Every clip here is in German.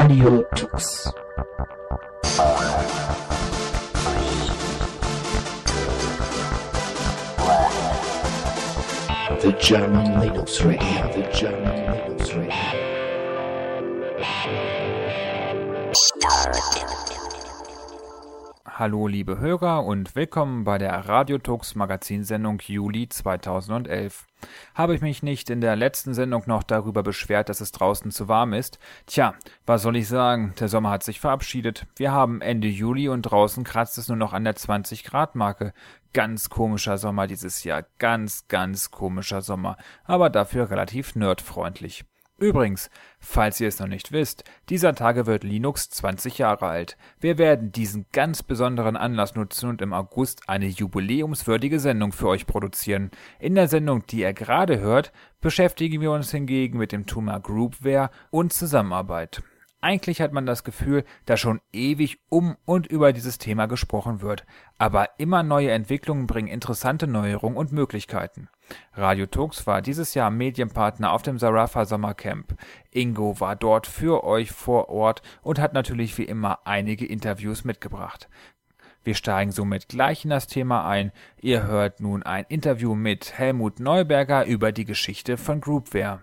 Radio Tux. The German Linux Radio, the German Linux Radio. Hallo liebe Hörer und willkommen bei der Radio Tux Magazinsendung Juli 2011. Habe ich mich nicht in der letzten Sendung noch darüber beschwert, dass es draußen zu warm ist? Tja, was soll ich sagen? Der Sommer hat sich verabschiedet. Wir haben Ende Juli und draußen kratzt es nur noch an der 20-Grad-Marke. Ganz komischer Sommer dieses Jahr. Ganz komischer Sommer. Aber dafür relativ nerdfreundlich. Übrigens, falls ihr es noch nicht wisst, dieser Tage wird Linux 20 Jahre alt. Wir werden diesen ganz besonderen Anlass nutzen und im August eine jubiläumswürdige Sendung für euch produzieren. In der Sendung, die ihr gerade hört, beschäftigen wir uns hingegen mit dem Thema Groupware und Zusammenarbeit. Eigentlich hat man das Gefühl, dass schon ewig um und über dieses Thema gesprochen wird. Aber immer neue Entwicklungen bringen interessante Neuerungen und Möglichkeiten. Radio Tux war dieses Jahr Medienpartner auf dem Zarafa Sommercamp. Ingo war dort für euch vor Ort und hat natürlich wie immer einige Interviews mitgebracht. Wir steigen somit gleich in das Thema ein. Ihr hört nun ein Interview mit Helmut Neuberger über die Geschichte von Groupware.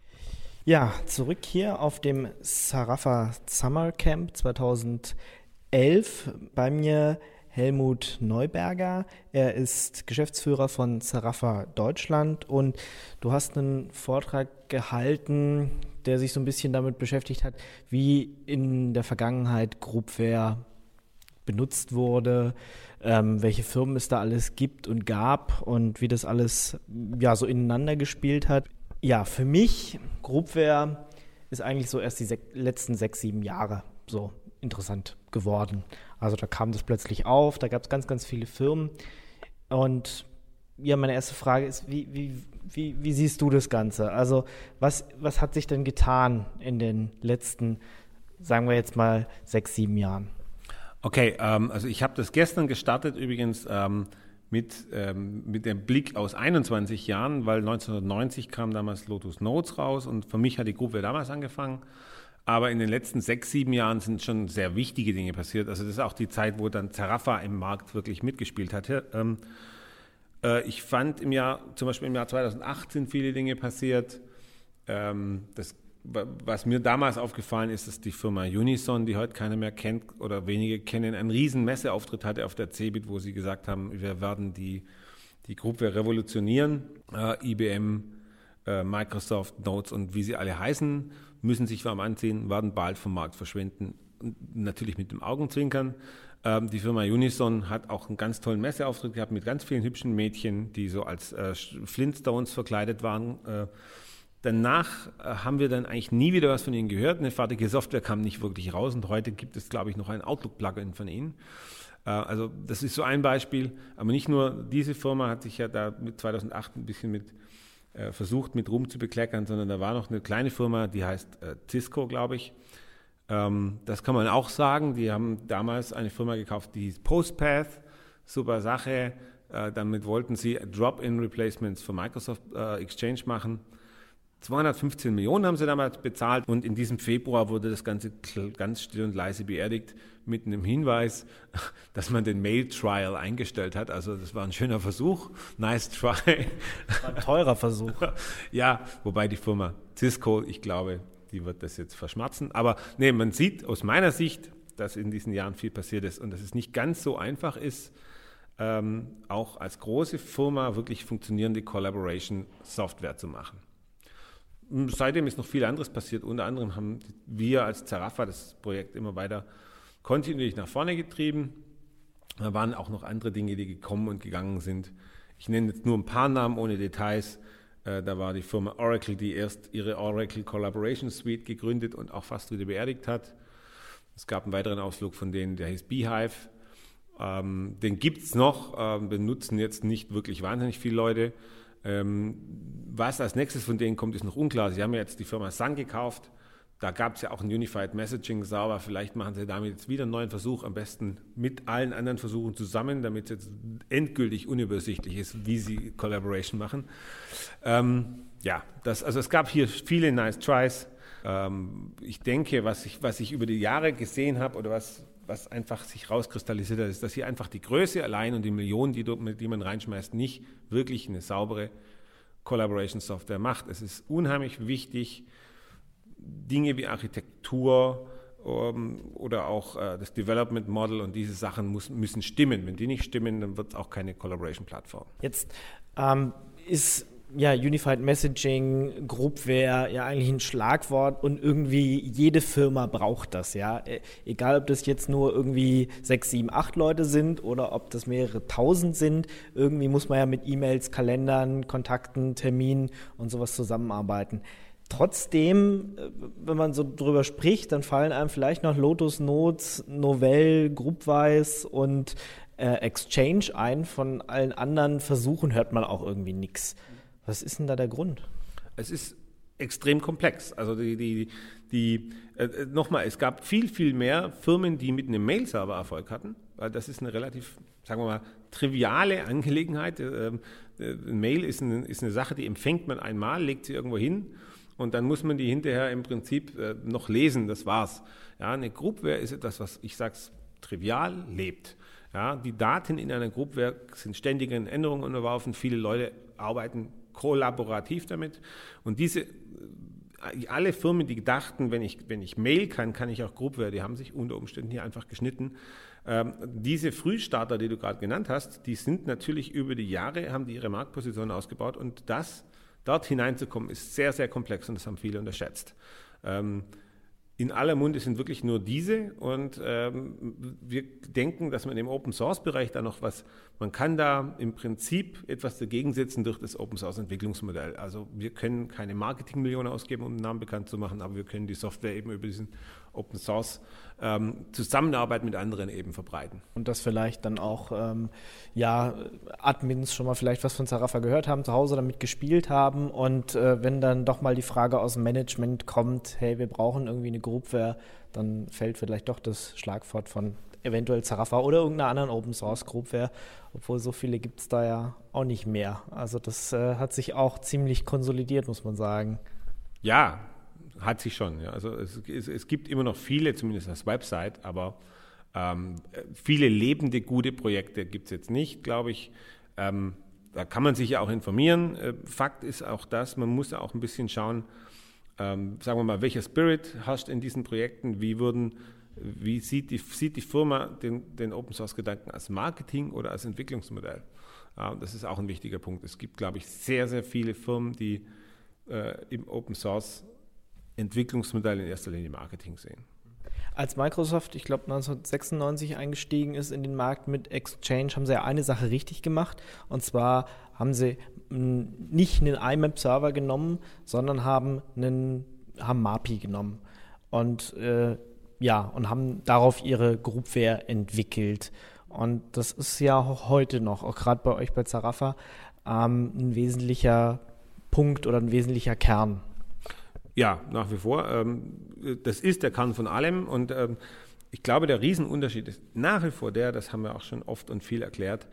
Ja, zurück hier auf dem Zarafa Summer Camp 2011. Bei mir Helmut Neuberger. Er ist Geschäftsführer von Zarafa Deutschland und du hast einen Vortrag gehalten, der sich so ein bisschen damit beschäftigt hat, wie in der Vergangenheit Groupware benutzt wurde, welche Firmen es da alles gibt und gab und wie das alles ja so ineinander gespielt hat. Ja, für mich, Groupware ist eigentlich so erst die letzten 6-7 Jahre so interessant geworden. Also da kam das plötzlich auf, da gab es ganz viele Firmen. Und ja, meine erste Frage ist, wie siehst du das Ganze? Also was hat sich denn getan in den letzten, sagen wir jetzt mal, 6-7 Jahren? Okay, also ich habe das gestern gestartet übrigens, mit dem Blick aus 21 Jahren, weil 1990 kam damals Lotus Notes raus und für mich hat die Groupware damals angefangen. Aber in den letzten 6-7 Jahren sind schon sehr wichtige Dinge passiert. Also das ist auch die Zeit, wo dann Zarafa im Markt wirklich mitgespielt hatte. Ich fand zum Beispiel im Jahr 2008 sind viele Dinge passiert. Was mir damals aufgefallen ist, dass die Firma Unison, die heute keiner mehr kennt oder wenige kennen, einen riesen Messeauftritt hatte auf der CeBIT, wo sie gesagt haben, wir werden die Groupware revolutionieren. IBM, Microsoft, Notes und wie sie alle heißen, müssen sich warm anziehen, werden bald vom Markt verschwinden. Natürlich mit dem Augenzwinkern. Die Firma Unison hat auch einen ganz tollen Messeauftritt gehabt mit ganz vielen hübschen Mädchen, die so als Flintstones verkleidet waren. Danach haben wir dann eigentlich nie wieder was von ihnen gehört. Eine fertige Software kam nicht wirklich raus und heute gibt es, glaube ich, noch ein Outlook-Plugin von ihnen. Also das ist so ein Beispiel. Aber nicht nur diese Firma hat sich ja da mit 2008 ein bisschen versucht, mit Ruhm zu bekleckern, sondern da war noch eine kleine Firma, die heißt Cisco, glaube ich. Das kann man auch sagen. Die haben damals eine Firma gekauft, die hieß Postpath. Super Sache. Damit wollten sie Drop-in-Replacements für Microsoft Exchange machen. 215 Millionen haben sie damals bezahlt und in diesem Februar wurde das Ganze ganz still und leise beerdigt mit einem Hinweis, dass man den Mail-Trial eingestellt hat. Also das war ein schöner Versuch. Nice try. Das war ein teurer Versuch. Ja, wobei die Firma Cisco, ich glaube, die wird das jetzt verschmerzen. Aber nee, man sieht aus meiner Sicht, dass in diesen Jahren viel passiert ist und dass es nicht ganz so einfach ist, auch als große Firma wirklich funktionierende Collaboration-Software zu machen. Seitdem ist noch viel anderes passiert. Unter anderem haben wir als Zarafa das Projekt immer weiter kontinuierlich nach vorne getrieben. Da waren auch noch andere Dinge, die gekommen und gegangen sind. Ich nenne jetzt nur ein paar Namen ohne Details. Da war die Firma Oracle, die erst ihre Oracle Collaboration Suite gegründet und auch fast wieder beerdigt hat. Es gab einen weiteren Ausflug von denen, der hieß Beehive. Den gibt es noch, benutzen jetzt nicht wirklich wahnsinnig viele Leute. Was als nächstes von denen kommt, ist noch unklar. Sie haben ja jetzt die Firma Sun gekauft. Da gab es ja auch einen Unified Messaging Server. Vielleicht machen sie damit jetzt wieder einen neuen Versuch, am besten mit allen anderen Versuchen zusammen, damit es jetzt endgültig unübersichtlich ist, wie sie Collaboration machen. Es gab hier viele nice Tries. Ich denke, was ich über die Jahre gesehen habe oder was einfach sich rauskristallisiert hat, ist, dass hier einfach die Größe allein und die Millionen, die man reinschmeißt, nicht wirklich eine saubere Collaboration-Software macht. Es ist unheimlich wichtig, Dinge wie Architektur oder auch das Development Model und diese Sachen müssen stimmen. Wenn die nicht stimmen, dann wird es auch keine Collaboration-Plattform. Jetzt ist Unified Messaging, Groupware ja eigentlich ein Schlagwort und irgendwie jede Firma braucht das, ja. Egal, ob das jetzt nur irgendwie 6, 7, 8 Leute sind oder ob das mehrere tausend sind, irgendwie muss man ja mit E-Mails, Kalendern, Kontakten, Terminen und sowas zusammenarbeiten. Trotzdem, wenn man so drüber spricht, dann fallen einem vielleicht noch Lotus Notes, Novell, Groupwise und Exchange ein. Von allen anderen Versuchen hört man auch irgendwie nichts. Was ist denn da der Grund? Es ist extrem komplex. Also nochmal, es gab viel, viel mehr Firmen, die mit einem Mail-Server Erfolg hatten, weil das ist eine relativ, sagen wir mal, triviale Angelegenheit. Ein Mail ist eine Sache, die empfängt man einmal, legt sie irgendwo hin und dann muss man die hinterher im Prinzip noch lesen, das war's. Ja, eine Groupware ist etwas, was, ich sag's, trivial lebt. Ja, die Daten in einer Groupware sind ständigen Änderungen unterworfen, viele Leute arbeiten kollaborativ damit und alle Firmen, die dachten, wenn ich Mail kann ich auch Groupware, die haben sich unter Umständen hier einfach geschnitten. Diese Frühstarter, die du gerade genannt hast, die sind natürlich über die Jahre, haben die ihre Marktposition ausgebaut und dort hineinzukommen, ist sehr, sehr komplex und das haben viele unterschätzt. In aller Munde sind wirklich nur diese und wir denken, dass man im Open-Source-Bereich da noch man kann da im Prinzip etwas dagegen setzen durch das Open-Source-Entwicklungsmodell. Also wir können keine Marketingmillionen ausgeben, um den Namen bekannt zu machen, aber wir können die Software eben über diesen Open-Source Zusammenarbeit mit anderen eben verbreiten. Und dass vielleicht dann auch Admins schon mal vielleicht was von Zarafa gehört haben, zu Hause damit gespielt haben und wenn dann doch mal die Frage aus dem Management kommt, hey, wir brauchen irgendwie eine Groupware, dann fällt vielleicht doch das Schlagwort von eventuell Zarafa oder irgendeiner anderen Open-Source-Groupware, obwohl so viele gibt es da ja auch nicht mehr. Also das hat sich auch ziemlich konsolidiert, muss man sagen. Ja, hat sich schon. Ja. Also es gibt immer noch viele, zumindest als Website, aber viele lebende, gute Projekte gibt es jetzt nicht, glaube ich. Da kann man sich ja auch informieren. Fakt ist auch das, man muss ja auch ein bisschen schauen, sagen wir mal, welcher Spirit herrscht in diesen Projekten, wie sieht die Firma den Open-Source-Gedanken als Marketing oder als Entwicklungsmodell? Das ist auch ein wichtiger Punkt. Es gibt, glaube ich, sehr, sehr viele Firmen, die im Open-Source-Entwicklungsmodell in erster Linie Marketing sehen. Als Microsoft, ich glaube 1996 eingestiegen ist in den Markt mit Exchange, haben sie ja eine Sache richtig gemacht. Und zwar haben sie nicht einen IMAP-Server genommen, sondern haben MAPI genommen. Und und haben darauf ihre Groupware entwickelt. Und das ist ja auch heute noch, auch gerade bei euch bei Zarafa, ein wesentlicher Punkt oder ein wesentlicher Kern. Ja, nach wie vor. Das ist der Kern von allem und ich glaube, der Riesenunterschied ist nach wie vor das haben wir auch schon oft und viel erklärt,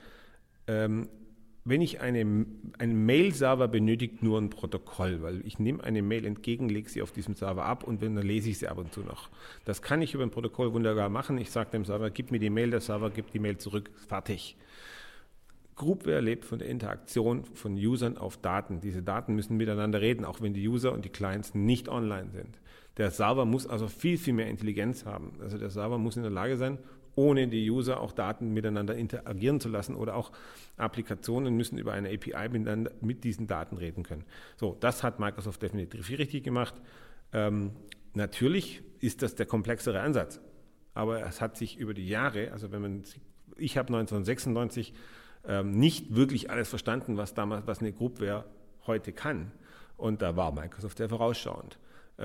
wenn ich einen Mail-Server benötigt nur ein Protokoll, weil ich nehme eine Mail entgegen, lege sie auf diesem Server ab und dann lese ich sie ab und zu noch. Das kann ich über ein Protokoll wunderbar machen. Ich sage dem Server, gib mir die Mail, der Server gibt die Mail zurück, fertig. Groupware lebt von der Interaktion von Usern auf Daten. Diese Daten müssen miteinander reden, auch wenn die User und die Clients nicht online sind. Der Server muss also viel, viel mehr Intelligenz haben. Also der Server muss in der Lage sein, ohne die User auch Daten miteinander interagieren zu lassen oder auch Applikationen müssen über eine API miteinander mit diesen Daten reden können. So, das hat Microsoft definitiv richtig gemacht. Natürlich ist das der komplexere Ansatz, aber es hat sich über die Jahre, also ich habe 1996 nicht wirklich alles verstanden, was eine Groupware heute kann. Und da war Microsoft sehr vorausschauend.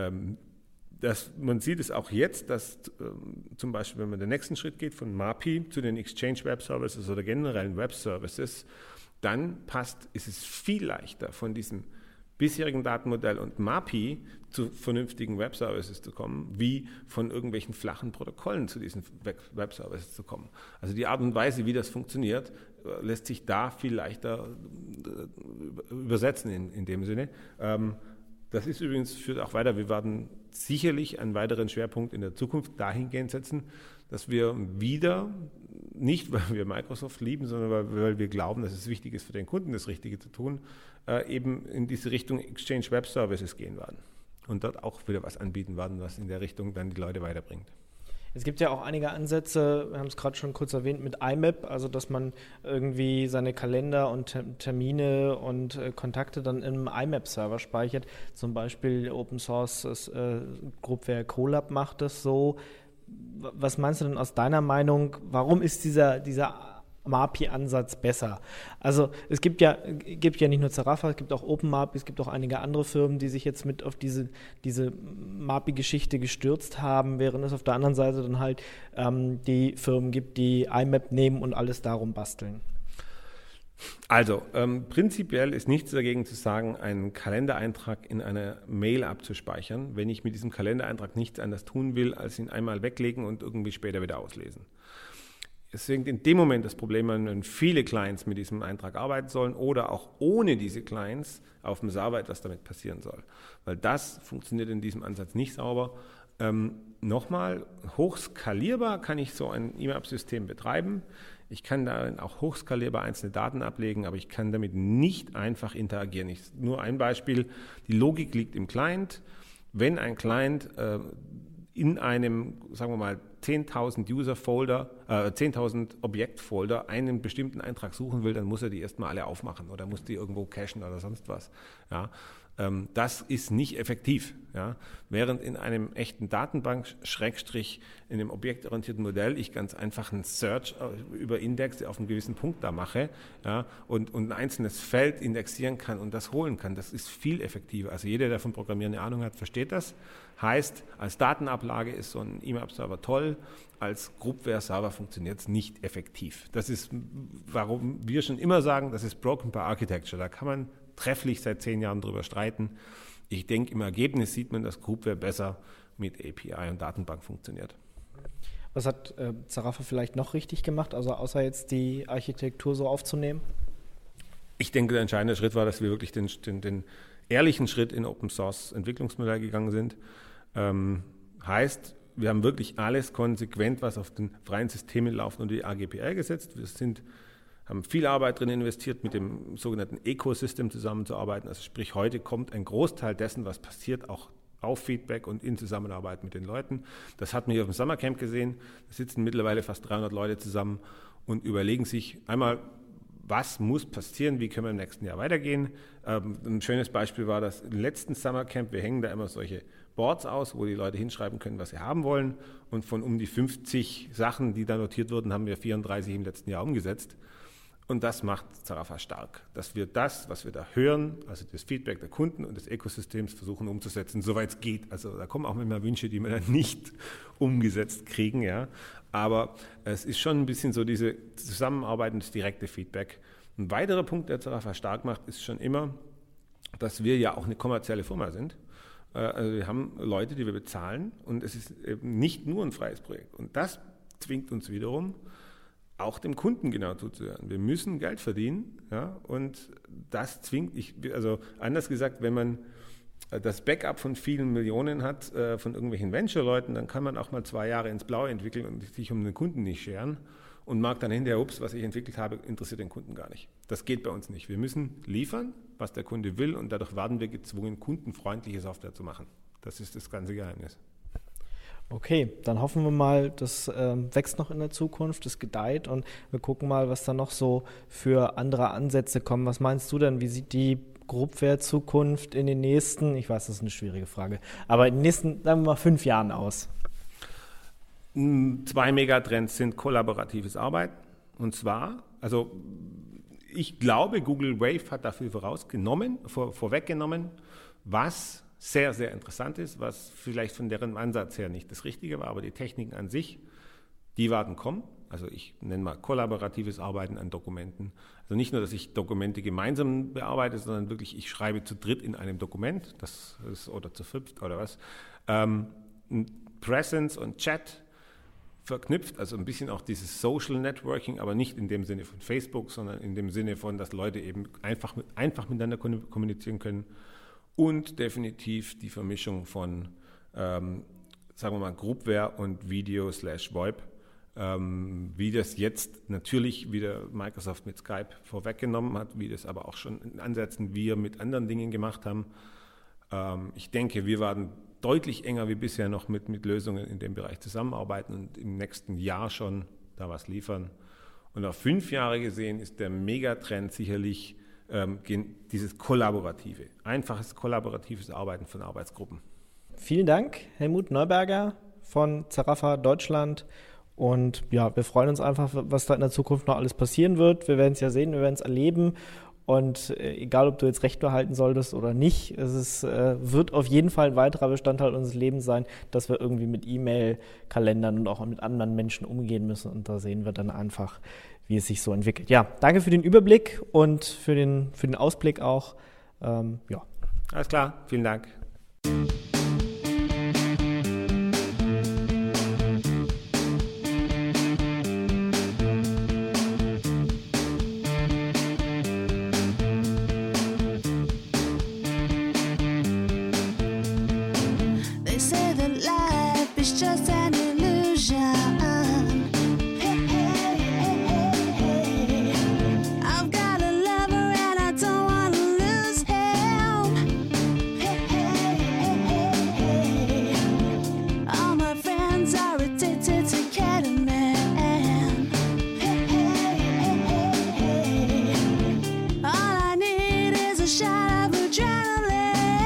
Man sieht es auch jetzt, dass zum Beispiel, wenn man den nächsten Schritt geht von MAPI zu den Exchange Web Services oder generellen Web Services, dann ist es viel leichter, von diesem bisherigen Datenmodell und MAPI zu vernünftigen Web Services zu kommen, wie von irgendwelchen flachen Protokollen zu diesen Web Services zu kommen. Also die Art und Weise, wie das funktioniert, lässt sich da viel leichter übersetzen in dem Sinne. Das ist übrigens, führt auch weiter. Wir werden sicherlich einen weiteren Schwerpunkt in der Zukunft dahingehend setzen, dass wir wieder, nicht weil wir Microsoft lieben, sondern weil wir glauben, dass es wichtig ist für den Kunden, das Richtige zu tun, eben in diese Richtung Exchange Web Services gehen werden und dort auch wieder was anbieten werden, was in der Richtung dann die Leute weiterbringt. Es gibt ja auch einige Ansätze, wir haben es gerade schon kurz erwähnt, mit IMAP, also dass man irgendwie seine Kalender und Termine und Kontakte dann im IMAP-Server speichert. Zum Beispiel Open Source Groupware Colab macht das so. Was meinst du denn aus deiner Meinung, warum ist dieser MAPI-Ansatz besser? Also es gibt ja nicht nur Zarafa, es gibt auch OpenMAPI, es gibt auch einige andere Firmen, die sich jetzt mit auf diese MAPI-Geschichte gestürzt haben, während es auf der anderen Seite dann halt die Firmen gibt, die IMAP nehmen und alles darum basteln. Also, prinzipiell ist nichts dagegen zu sagen, einen Kalendereintrag in einer Mail abzuspeichern, wenn ich mit diesem Kalendereintrag nichts anderes tun will, als ihn einmal weglegen und irgendwie später wieder auslesen. Es fängt in dem Moment das Problem an, wenn viele Clients mit diesem Eintrag arbeiten sollen oder auch ohne diese Clients auf dem Server etwas damit passieren soll. Weil das funktioniert in diesem Ansatz nicht sauber. Nochmal, hochskalierbar kann ich so ein IMAP-System betreiben. Ich kann darin auch hochskalierbar einzelne Daten ablegen, aber ich kann damit nicht einfach interagieren. Nur ein Beispiel, die Logik liegt im Client. Wenn ein Client in einem, sagen wir mal, 10.000 User-Folder, 10.000 Objekt-Folder einen bestimmten Eintrag suchen will, dann muss er die erstmal alle aufmachen oder muss die irgendwo cachen oder sonst was. Ja, das ist nicht effektiv. Ja. Während in einem echten Datenbank, in einem objektorientierten Modell, ich ganz einfach einen Search über Indexe auf einen gewissen Punkt da mache, ja, und ein einzelnes Feld indexieren kann und das holen kann, das ist viel effektiver. Also jeder, der von Programmieren eine Ahnung hat, versteht das. Heißt, als Datenablage ist so ein IMAP-Server toll, als Groupware-Server funktioniert es nicht effektiv. Das ist, warum wir schon immer sagen, das ist Broken by Architecture. Da kann man trefflich seit 10 Jahren drüber streiten. Ich denke, im Ergebnis sieht man, dass Groupware besser mit API und Datenbank funktioniert. Was hat Zarafa vielleicht noch richtig gemacht, also außer jetzt die Architektur so aufzunehmen? Ich denke, der entscheidende Schritt war, dass wir wirklich den ehrlichen Schritt in Open Source Entwicklungsmodell gegangen sind. Heißt, wir haben wirklich alles konsequent, was auf den freien Systemen laufen, unter die AGPL gesetzt. Wir haben viel Arbeit drin investiert, mit dem sogenannten Ecosystem zusammenzuarbeiten. Also sprich, heute kommt ein Großteil dessen, was passiert, auch auf Feedback und in Zusammenarbeit mit den Leuten. Das hat man hier auf dem Summercamp gesehen. Da sitzen mittlerweile fast 300 Leute zusammen und überlegen sich einmal, was muss passieren, wie können wir im nächsten Jahr weitergehen. Ein schönes Beispiel war das im letzten Summercamp. Wir hängen da immer solche Boards aus, wo die Leute hinschreiben können, was sie haben wollen. Und von um die 50 Sachen, die da notiert wurden, haben wir 34 im letzten Jahr umgesetzt. Und das macht Zarafa stark, dass wir das, was wir da hören, also das Feedback der Kunden und des Ökosystems versuchen umzusetzen, soweit es geht. Also da kommen auch manchmal Wünsche, die wir dann nicht umgesetzt kriegen, ja. Aber es ist schon ein bisschen so diese Zusammenarbeit und das direkte Feedback. Ein weiterer Punkt, der Zarafa stark macht, ist schon immer, dass wir ja auch eine kommerzielle Firma sind. Also wir haben Leute, die wir bezahlen und es ist eben nicht nur ein freies Projekt. Und das zwingt uns wiederum, auch dem Kunden genau zuzuhören. Wir müssen Geld verdienen, ja, und das zwingt, also anders gesagt, wenn man das Backup von vielen Millionen hat, von irgendwelchen Venture-Leuten, dann kann man auch mal 2 Jahre ins Blaue entwickeln und sich um den Kunden nicht scheren und mag dann hinterher, ups, was ich entwickelt habe, interessiert den Kunden gar nicht. Das geht bei uns nicht. Wir müssen liefern, was der Kunde will und dadurch werden wir gezwungen, kundenfreundliche Software zu machen. Das ist das ganze Geheimnis. Okay, dann hoffen wir mal, das wächst noch in der Zukunft, das gedeiht und wir gucken mal, was da noch so für andere Ansätze kommen. Was meinst du denn, wie sieht die Groupware-Zukunft in den nächsten, ich weiß, das ist eine schwierige Frage, aber in den nächsten, sagen wir mal, 5 Jahren aus? 2 Megatrends sind kollaboratives Arbeiten und zwar, also ich glaube, Google Wave hat dafür vorweggenommen, was sehr, sehr interessant ist, was vielleicht von deren Ansatz her nicht das Richtige war, aber die Techniken an sich, die werden kommen. Also ich nenne mal kollaboratives Arbeiten an Dokumenten. Also nicht nur, dass ich Dokumente gemeinsam bearbeite, sondern wirklich, ich schreibe zu dritt in einem Dokument, das ist, oder zu 5 oder was. Presence und Chat verknüpft, also ein bisschen auch dieses Social Networking, aber nicht in dem Sinne von Facebook, sondern in dem Sinne von, dass Leute eben einfach miteinander kommunizieren können. und definitiv die Vermischung von, sagen wir mal, Groupware und Video/VoIP, wie das jetzt natürlich wieder Microsoft mit Skype vorweggenommen hat, wie das aber auch schon in Ansätzen wir mit anderen Dingen gemacht haben. Ich denke, wir werden deutlich enger wie bisher noch mit Lösungen in dem Bereich zusammenarbeiten und im nächsten Jahr schon da was liefern. Und auf 5 Jahre gesehen ist der Megatrend sicherlich dieses kollaborative, einfaches kollaboratives Arbeiten von Arbeitsgruppen. Vielen Dank, Helmut Neuberger von Zarafa Deutschland. Und ja, wir freuen uns einfach, was da in der Zukunft noch alles passieren wird. Wir werden es ja sehen, wir werden es erleben. Und egal, ob du jetzt Recht behalten solltest oder nicht, wird auf jeden Fall ein weiterer Bestandteil unseres Lebens sein, dass wir irgendwie mit E-Mail-Kalendern und auch mit anderen Menschen umgehen müssen. Und da sehen wir dann einfach, wie es sich so entwickelt. Ja, danke für den Überblick und für den Ausblick auch. Ja. Alles klar, vielen Dank. Just an illusion. I've got a lover and I don't want to lose him. All my friends are addicted to ketamine. All I need is a shot of adrenaline.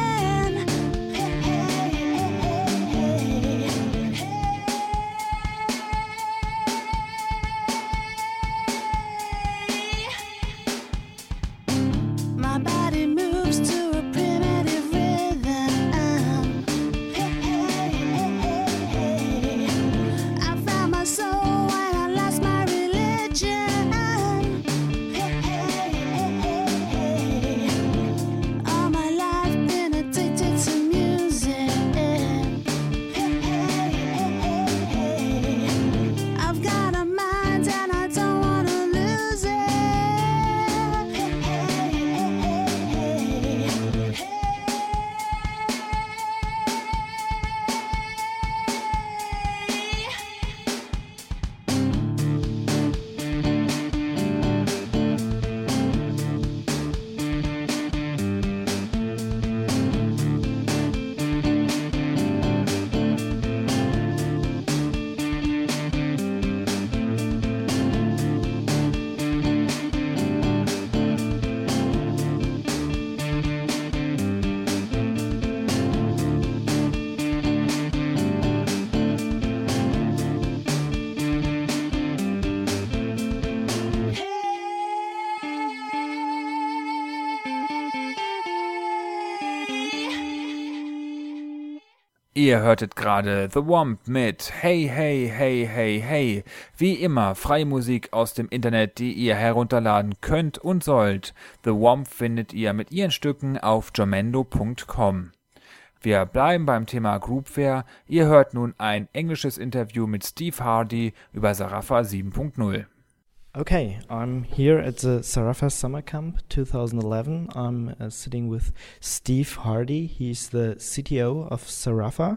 Ihr hörtet gerade The Womp mit Hey, hey, hey, hey, hey. Wie immer freie Musik aus dem Internet, die ihr herunterladen könnt und sollt. The Womp findet ihr mit ihren Stücken auf jamendo.com. Wir bleiben beim Thema Groupware. Ihr hört nun ein englisches Interview mit Steve Hardy über Zarafa 7.0. Okay, I'm here at the Zarafa Summer Camp 2011. I'm sitting with Steve Hardy. He's the CTO of Zarafa.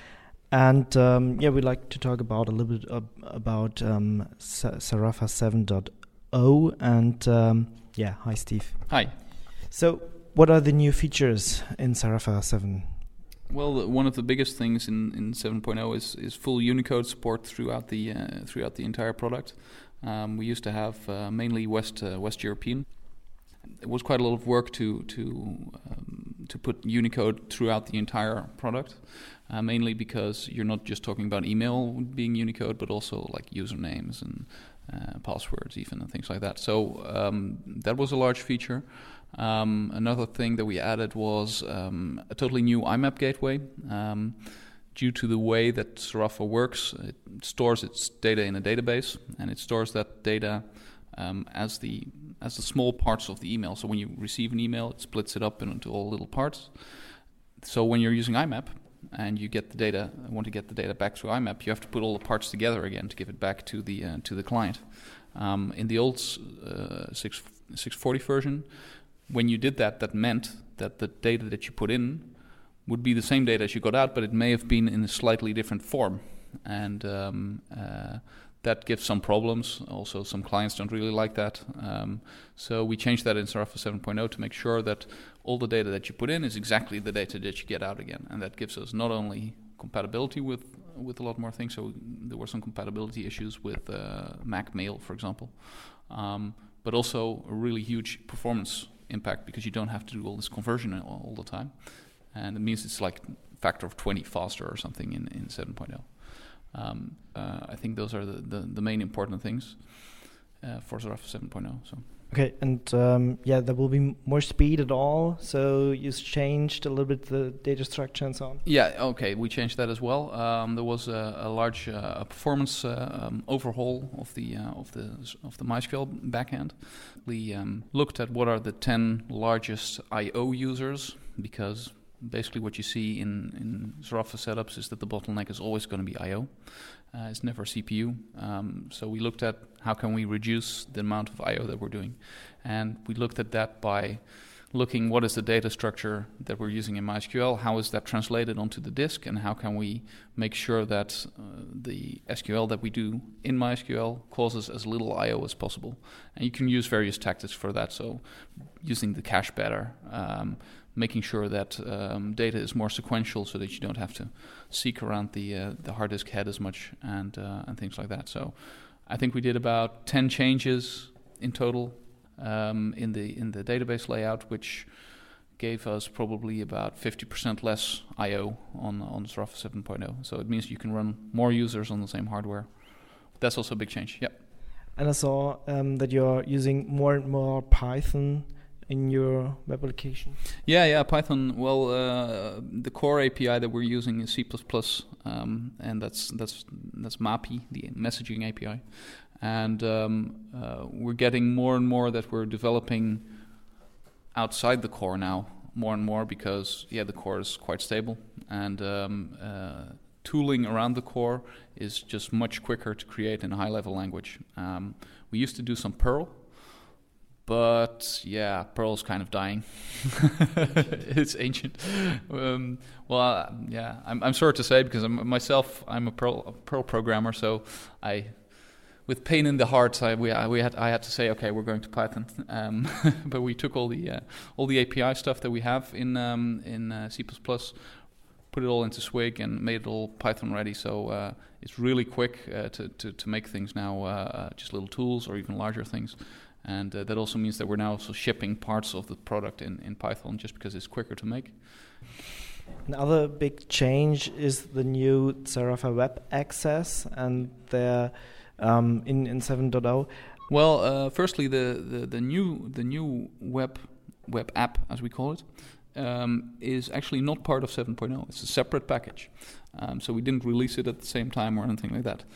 And we'd like to talk about a little bit about Zarafa 7.0. And hi, Steve. Hi. So, what are the new features in Zarafa 7? Well, one of the biggest things in 7.0 is full Unicode support throughout the entire product. We used to have mainly West European. It was quite a lot of work to put Unicode throughout the entire product, mainly because you're not just talking about email being Unicode, but also like usernames and passwords even and things like that. So that was a large feature. Another thing that we added was a totally new IMAP gateway. Due to the way that Zarafa works, it stores its data in a database, and it stores that data as the small parts of the email. So when you receive an email, it splits it up into all little parts. So when you're using IMAP and you get the data, want to get the data back through IMAP, you have to put all the parts together again to give it back to the client. In the old 640 version, when you did that, that meant that the data that you put in would be the same data as you got out, but it may have been in a slightly different form. And that gives some problems. Also, some clients don't really like that. So we changed that in Zarafa 7.0 to make sure that all the data that you put in is exactly the data that you get out again. And that gives us not only compatibility with a lot more things. So there were some compatibility issues with Mac Mail, for example, but also a really huge performance impact because you don't have to do all this conversion all the time. And it means it's like a factor of 20 faster or something in 7.0. I think those are the main important things for Zarafa 7.0. So. Okay, and there will be more speed at all. So you changed a little bit the data structure and so on. Yeah, okay, we changed that as well. There was a large performance overhaul of the MySQL backend. We looked at what are the 10 largest I/O users, because basically what you see in Zarafa setups is that the bottleneck is always going to be I/O. It's never CPU. So we looked at how can we reduce the amount of I/O that we're doing. And we looked at that by looking what is the data structure that we're using in MySQL, how is that translated onto the disk, and how can we make sure that the SQL that we do in MySQL causes as little I/O as possible. And you can use various tactics for that. So using the cache better, making sure that data is more sequential so that you don't have to seek around the hard disk head as much and things like that. So I think we did about 10 changes in total in the database layout, which gave us probably about 50% less I/O on Zarafa 7.0. So it means you can run more users on the same hardware. That's also a big change. Yep. And I saw that you're using more and more Python in your web application. Yeah, Python. Well, the core API that we're using is C++, and that's MAPI, the messaging API. And we're getting more and more that we're developing outside the core now, more and more, because the core is quite stable, and tooling around the core is just much quicker to create in a high-level language. We used to do some Perl, but Perl's kind of dying. It's ancient. I'm sorry to say, because I'm a Perl programmer, so with pain in the heart, I had to say, okay, we're going to Python. But we took all the API stuff that we have in C++, put it all into Swig, and made it all Python ready. So it's really quick to make things now, just little tools or even larger things. And that also means that we're now also shipping parts of the product in Python just because it's quicker to make. Another big change is the new Zarafa Web Access, and they're in 7.0. Well, firstly, the new web app, as we call it, is actually not part of 7.0. It's a separate package. So we didn't release it at the same time or anything like that.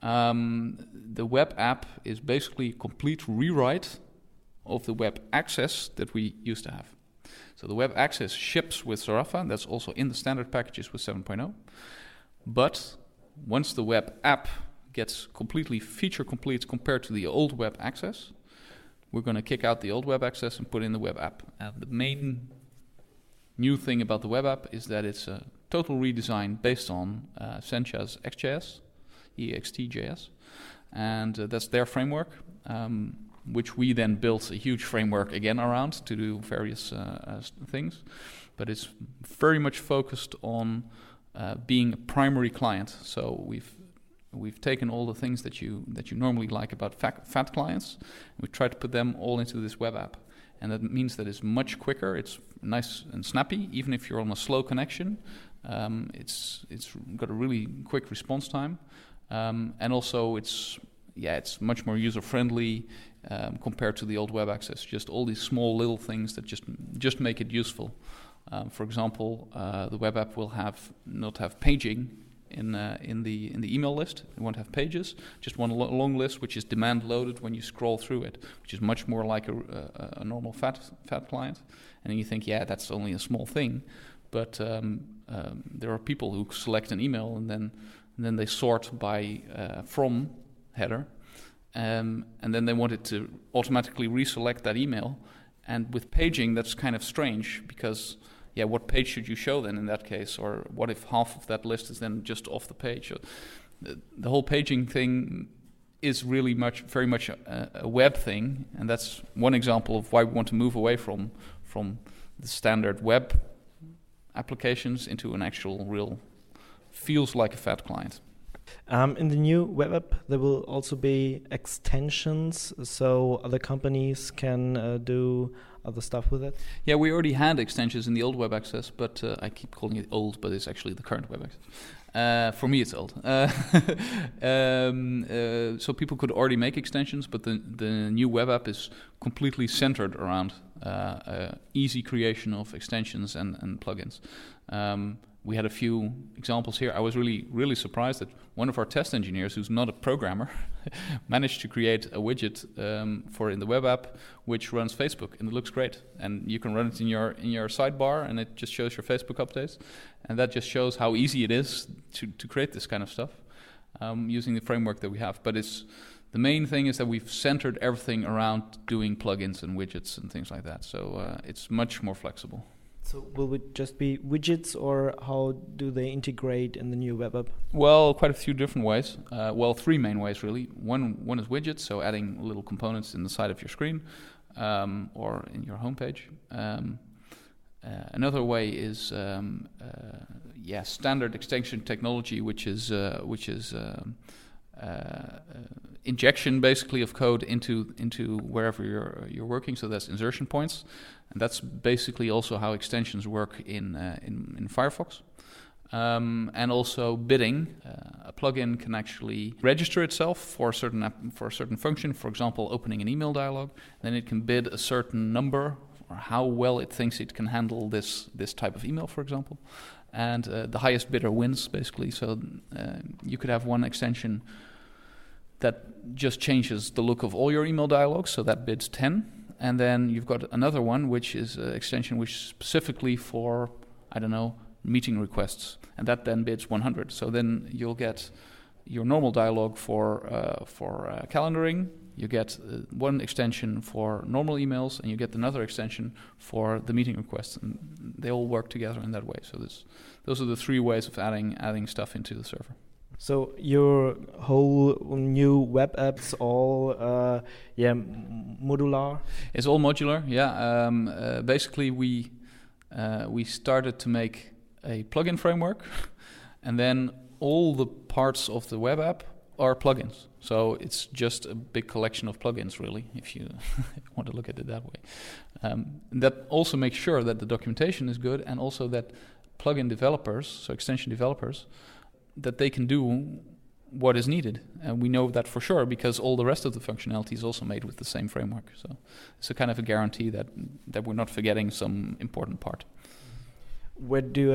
The web app is basically a complete rewrite of the web access that we used to have. So the web access ships with Zarafa. That's also in the standard packages with 7.0. But once the web app gets completely feature complete compared to the old web access, we're going to kick out the old web access and put in the web app. And the main new thing about the web app is that it's a total redesign based on Sencha's XJS, EXT.js, and that's their framework, which we then built a huge framework again around to do various things. But it's very much focused on being a primary client. So we've taken all the things that you normally like about fat clients, and we try to put them all into this web app. And that means that it's much quicker, it's nice and snappy, even if you're on a slow connection. It's got a really quick response time. And also it's much more user-friendly compared to the old web access. Just all these small little things that just make it useful. For example, the web app will not have paging in the email list. It won't have pages. Just one long list, which is demand loaded when you scroll through it, which is much more like a normal fat client. And then you think, that's only a small thing, but there are people who select an email and then they sort by from header, and then they want it to automatically reselect that email And with paging, that's kind of strange because, what page should you show then in that case? Or what if half of that list is then just off the page? So the whole paging thing is really very much a web thing, and that's one example of why we want to move away from the standard web applications into an actual real feels like a fat client. In the new web app, there will also be extensions, so other companies can do other stuff with it. Yeah, we already had extensions in the old web access, but I keep calling it old, but it's actually the current web access. For me, it's old. So people could already make extensions, but the new web app is completely centered around easy creation of extensions and plugins. We had a few examples here. I was really, really surprised that one of our test engineers, who's not a programmer, managed to create a widget for in the web app which runs Facebook, and it looks great. And you can run it in your sidebar, and it just shows your Facebook updates. And that just shows how easy it is to create this kind of stuff using the framework that we have. But the main thing is that we've centered everything around doing plugins and widgets and things like that. So it's much more flexible. So will it just be widgets, or how do they integrate in the new web app? Well, quite a few different ways. Three main ways really. One is widgets, so adding little components in the side of your screen or in your homepage. Another way is standard extension technology, which is injection basically of code into wherever you're working. So that's insertion points, and that's basically also how extensions work in Firefox. And also bidding. A plugin can actually register itself for a certain function. For example, opening an email dialog. Then it can bid a certain number, or how well it thinks it can handle this type of email, for example. And the highest bidder wins, basically. So you could have one extension that just changes the look of all your email dialogues, so that bids 10. And then you've got another one, which is an extension which is specifically for, meeting requests, and that then bids 100. So then you'll get your normal dialogue for calendaring, you get one extension for normal emails, and you get another extension for the meeting requests, and they all work together in that way. So those are the three ways of adding stuff into the server. So your whole new web app's all modular? It's all modular, yeah. Basically, we started to make a plugin framework, and then all the parts of the web app are plugins. So it's just a big collection of plugins, really, if you want to look at it that way. That also makes sure that the documentation is good, and also that plugin developers, so extension developers, that they can do what is needed. And we know that for sure because all the rest of the functionality is also made with the same framework. So it's a kind of a guarantee that we're not forgetting some important part. Where do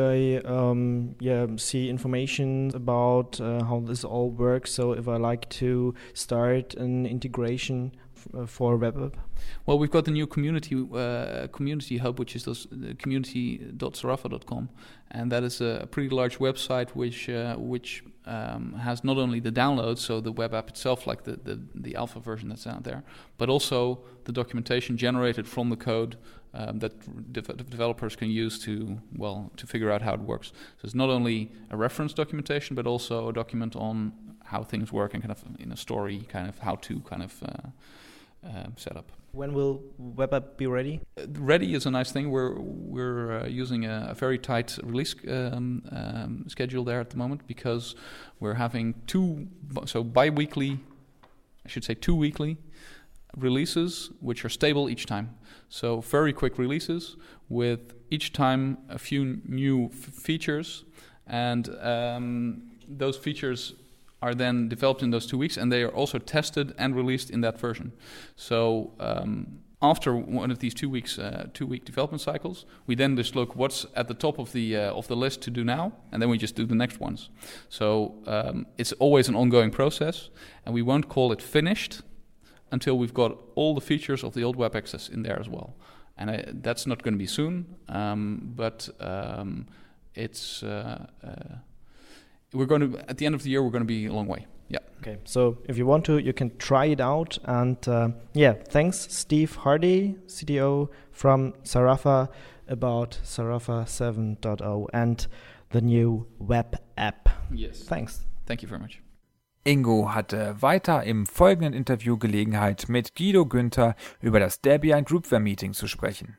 I see information about how this all works? So if I like to start an integration for web app? Well, we've got the new community hub, which is community.sarafa.com, and that is a pretty large website which has not only the downloads, so the web app itself, like the alpha version that's out there, but also the documentation generated from the code that developers can use to figure out how it works. So it's not only a reference documentation, but also a document on how things work and kind of in a story, kind of how to kind of set up. When will web app be ready? Ready is a nice thing. We're using a very tight release schedule there at the moment because we're having two weekly releases which are stable each time. So very quick releases with each time a few new features, and those features are then developed in those 2 weeks, and they are also tested and released in that version. So after one of these 2 week development cycles, we then just look what's at the top of the list to do now, and then we just do the next ones. So it's always an ongoing process, and we won't call it finished until we've got all the features of the old web access in there as well. And that's not going to be soon, but it's. We're going to, at the end of the year, we're going to be a long way. Yeah. Okay, so if you want to, you can try it out. And yeah, thanks, Steve Hardy, CTO from Sarafa, about Sarafa 7.0 and the new web app. Yes. Thanks. Thank you very much. Ingo hatte weiter im folgenden Interview Gelegenheit, mit Guido Günther über das Debian Groupware Meeting zu sprechen.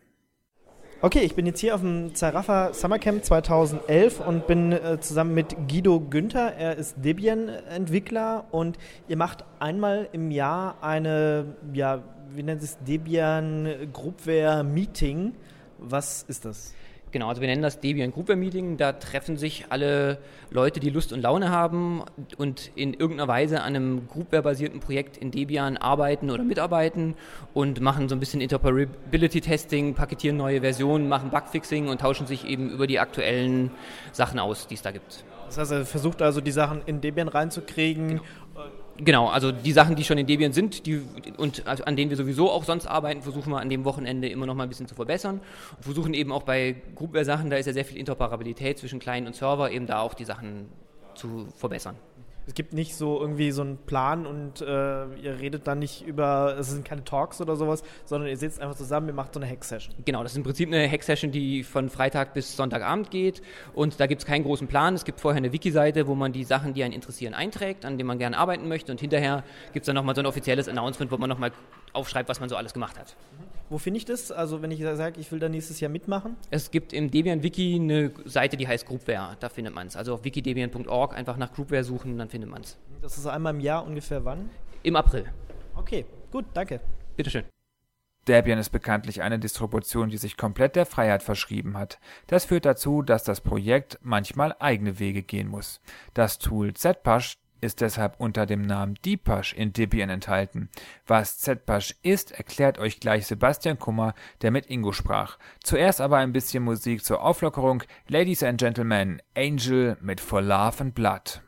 Okay, ich bin jetzt hier auf dem Sarafa Summercamp 2011 und bin zusammen mit Guido Günther. Er ist Debian-Entwickler und ihr macht einmal im Jahr eine, ja, wie nennt es, Debian Groupware Meeting. Was ist das? Genau, also wir nennen das Debian Groupware Meeting. Da treffen sich alle Leute, die Lust und Laune haben und in irgendeiner Weise an einem Groupware-basierten Projekt in Debian arbeiten oder mitarbeiten und machen so ein bisschen Interoperability-Testing, paketieren neue Versionen, machen Bugfixing und tauschen sich eben über die aktuellen Sachen aus, die es da gibt. Das heißt, er versucht also die Sachen in Debian reinzukriegen. Genau, also die Sachen, die schon in Debian sind und also an denen wir sowieso auch sonst arbeiten, versuchen wir an dem Wochenende immer noch mal ein bisschen zu verbessern. Und versuchen eben auch bei Groupware-Sachen, da ist ja sehr viel Interoperabilität zwischen Client und Server, eben da auch die Sachen zu verbessern. Es gibt nicht so irgendwie so einen Plan und ihr redet dann nicht über, es sind keine Talks oder sowas, sondern ihr sitzt einfach zusammen, ihr macht so eine Hack-Session. Genau, das ist im Prinzip eine Hack-Session, die von Freitag bis Sonntagabend geht und da gibt es keinen großen Plan. Es gibt vorher eine Wiki-Seite, wo man die Sachen, die einen interessieren, einträgt, an denen man gerne arbeiten möchte und hinterher gibt es dann nochmal so ein offizielles Announcement, wo man nochmal aufschreibt, was man so alles gemacht hat. Wo finde ich das? Also wenn ich sage, ich will da nächstes Jahr mitmachen? Es gibt im Debian-Wiki eine Seite, die heißt Groupware, da findet man es. Also auf wikidebian.org einfach nach Groupware suchen, dann findet man es. Das ist einmal im Jahr ungefähr wann? Im April. Okay, gut, danke. Bitteschön. Debian ist bekanntlich eine Distribution, die sich komplett der Freiheit verschrieben hat. Das führt dazu, dass das Projekt manchmal eigene Wege gehen muss. Das Tool ZPush ist deshalb unter dem Namen Dpush in Debian enthalten. Was ZPush ist, erklärt euch gleich Sebastian Kummer, der mit Ingo sprach. Zuerst aber ein bisschen Musik zur Auflockerung. Ladies and Gentlemen, Angel mit For Love and Blood.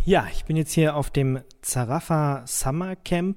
Ja, ich bin jetzt hier auf dem Zarafa Summer Camp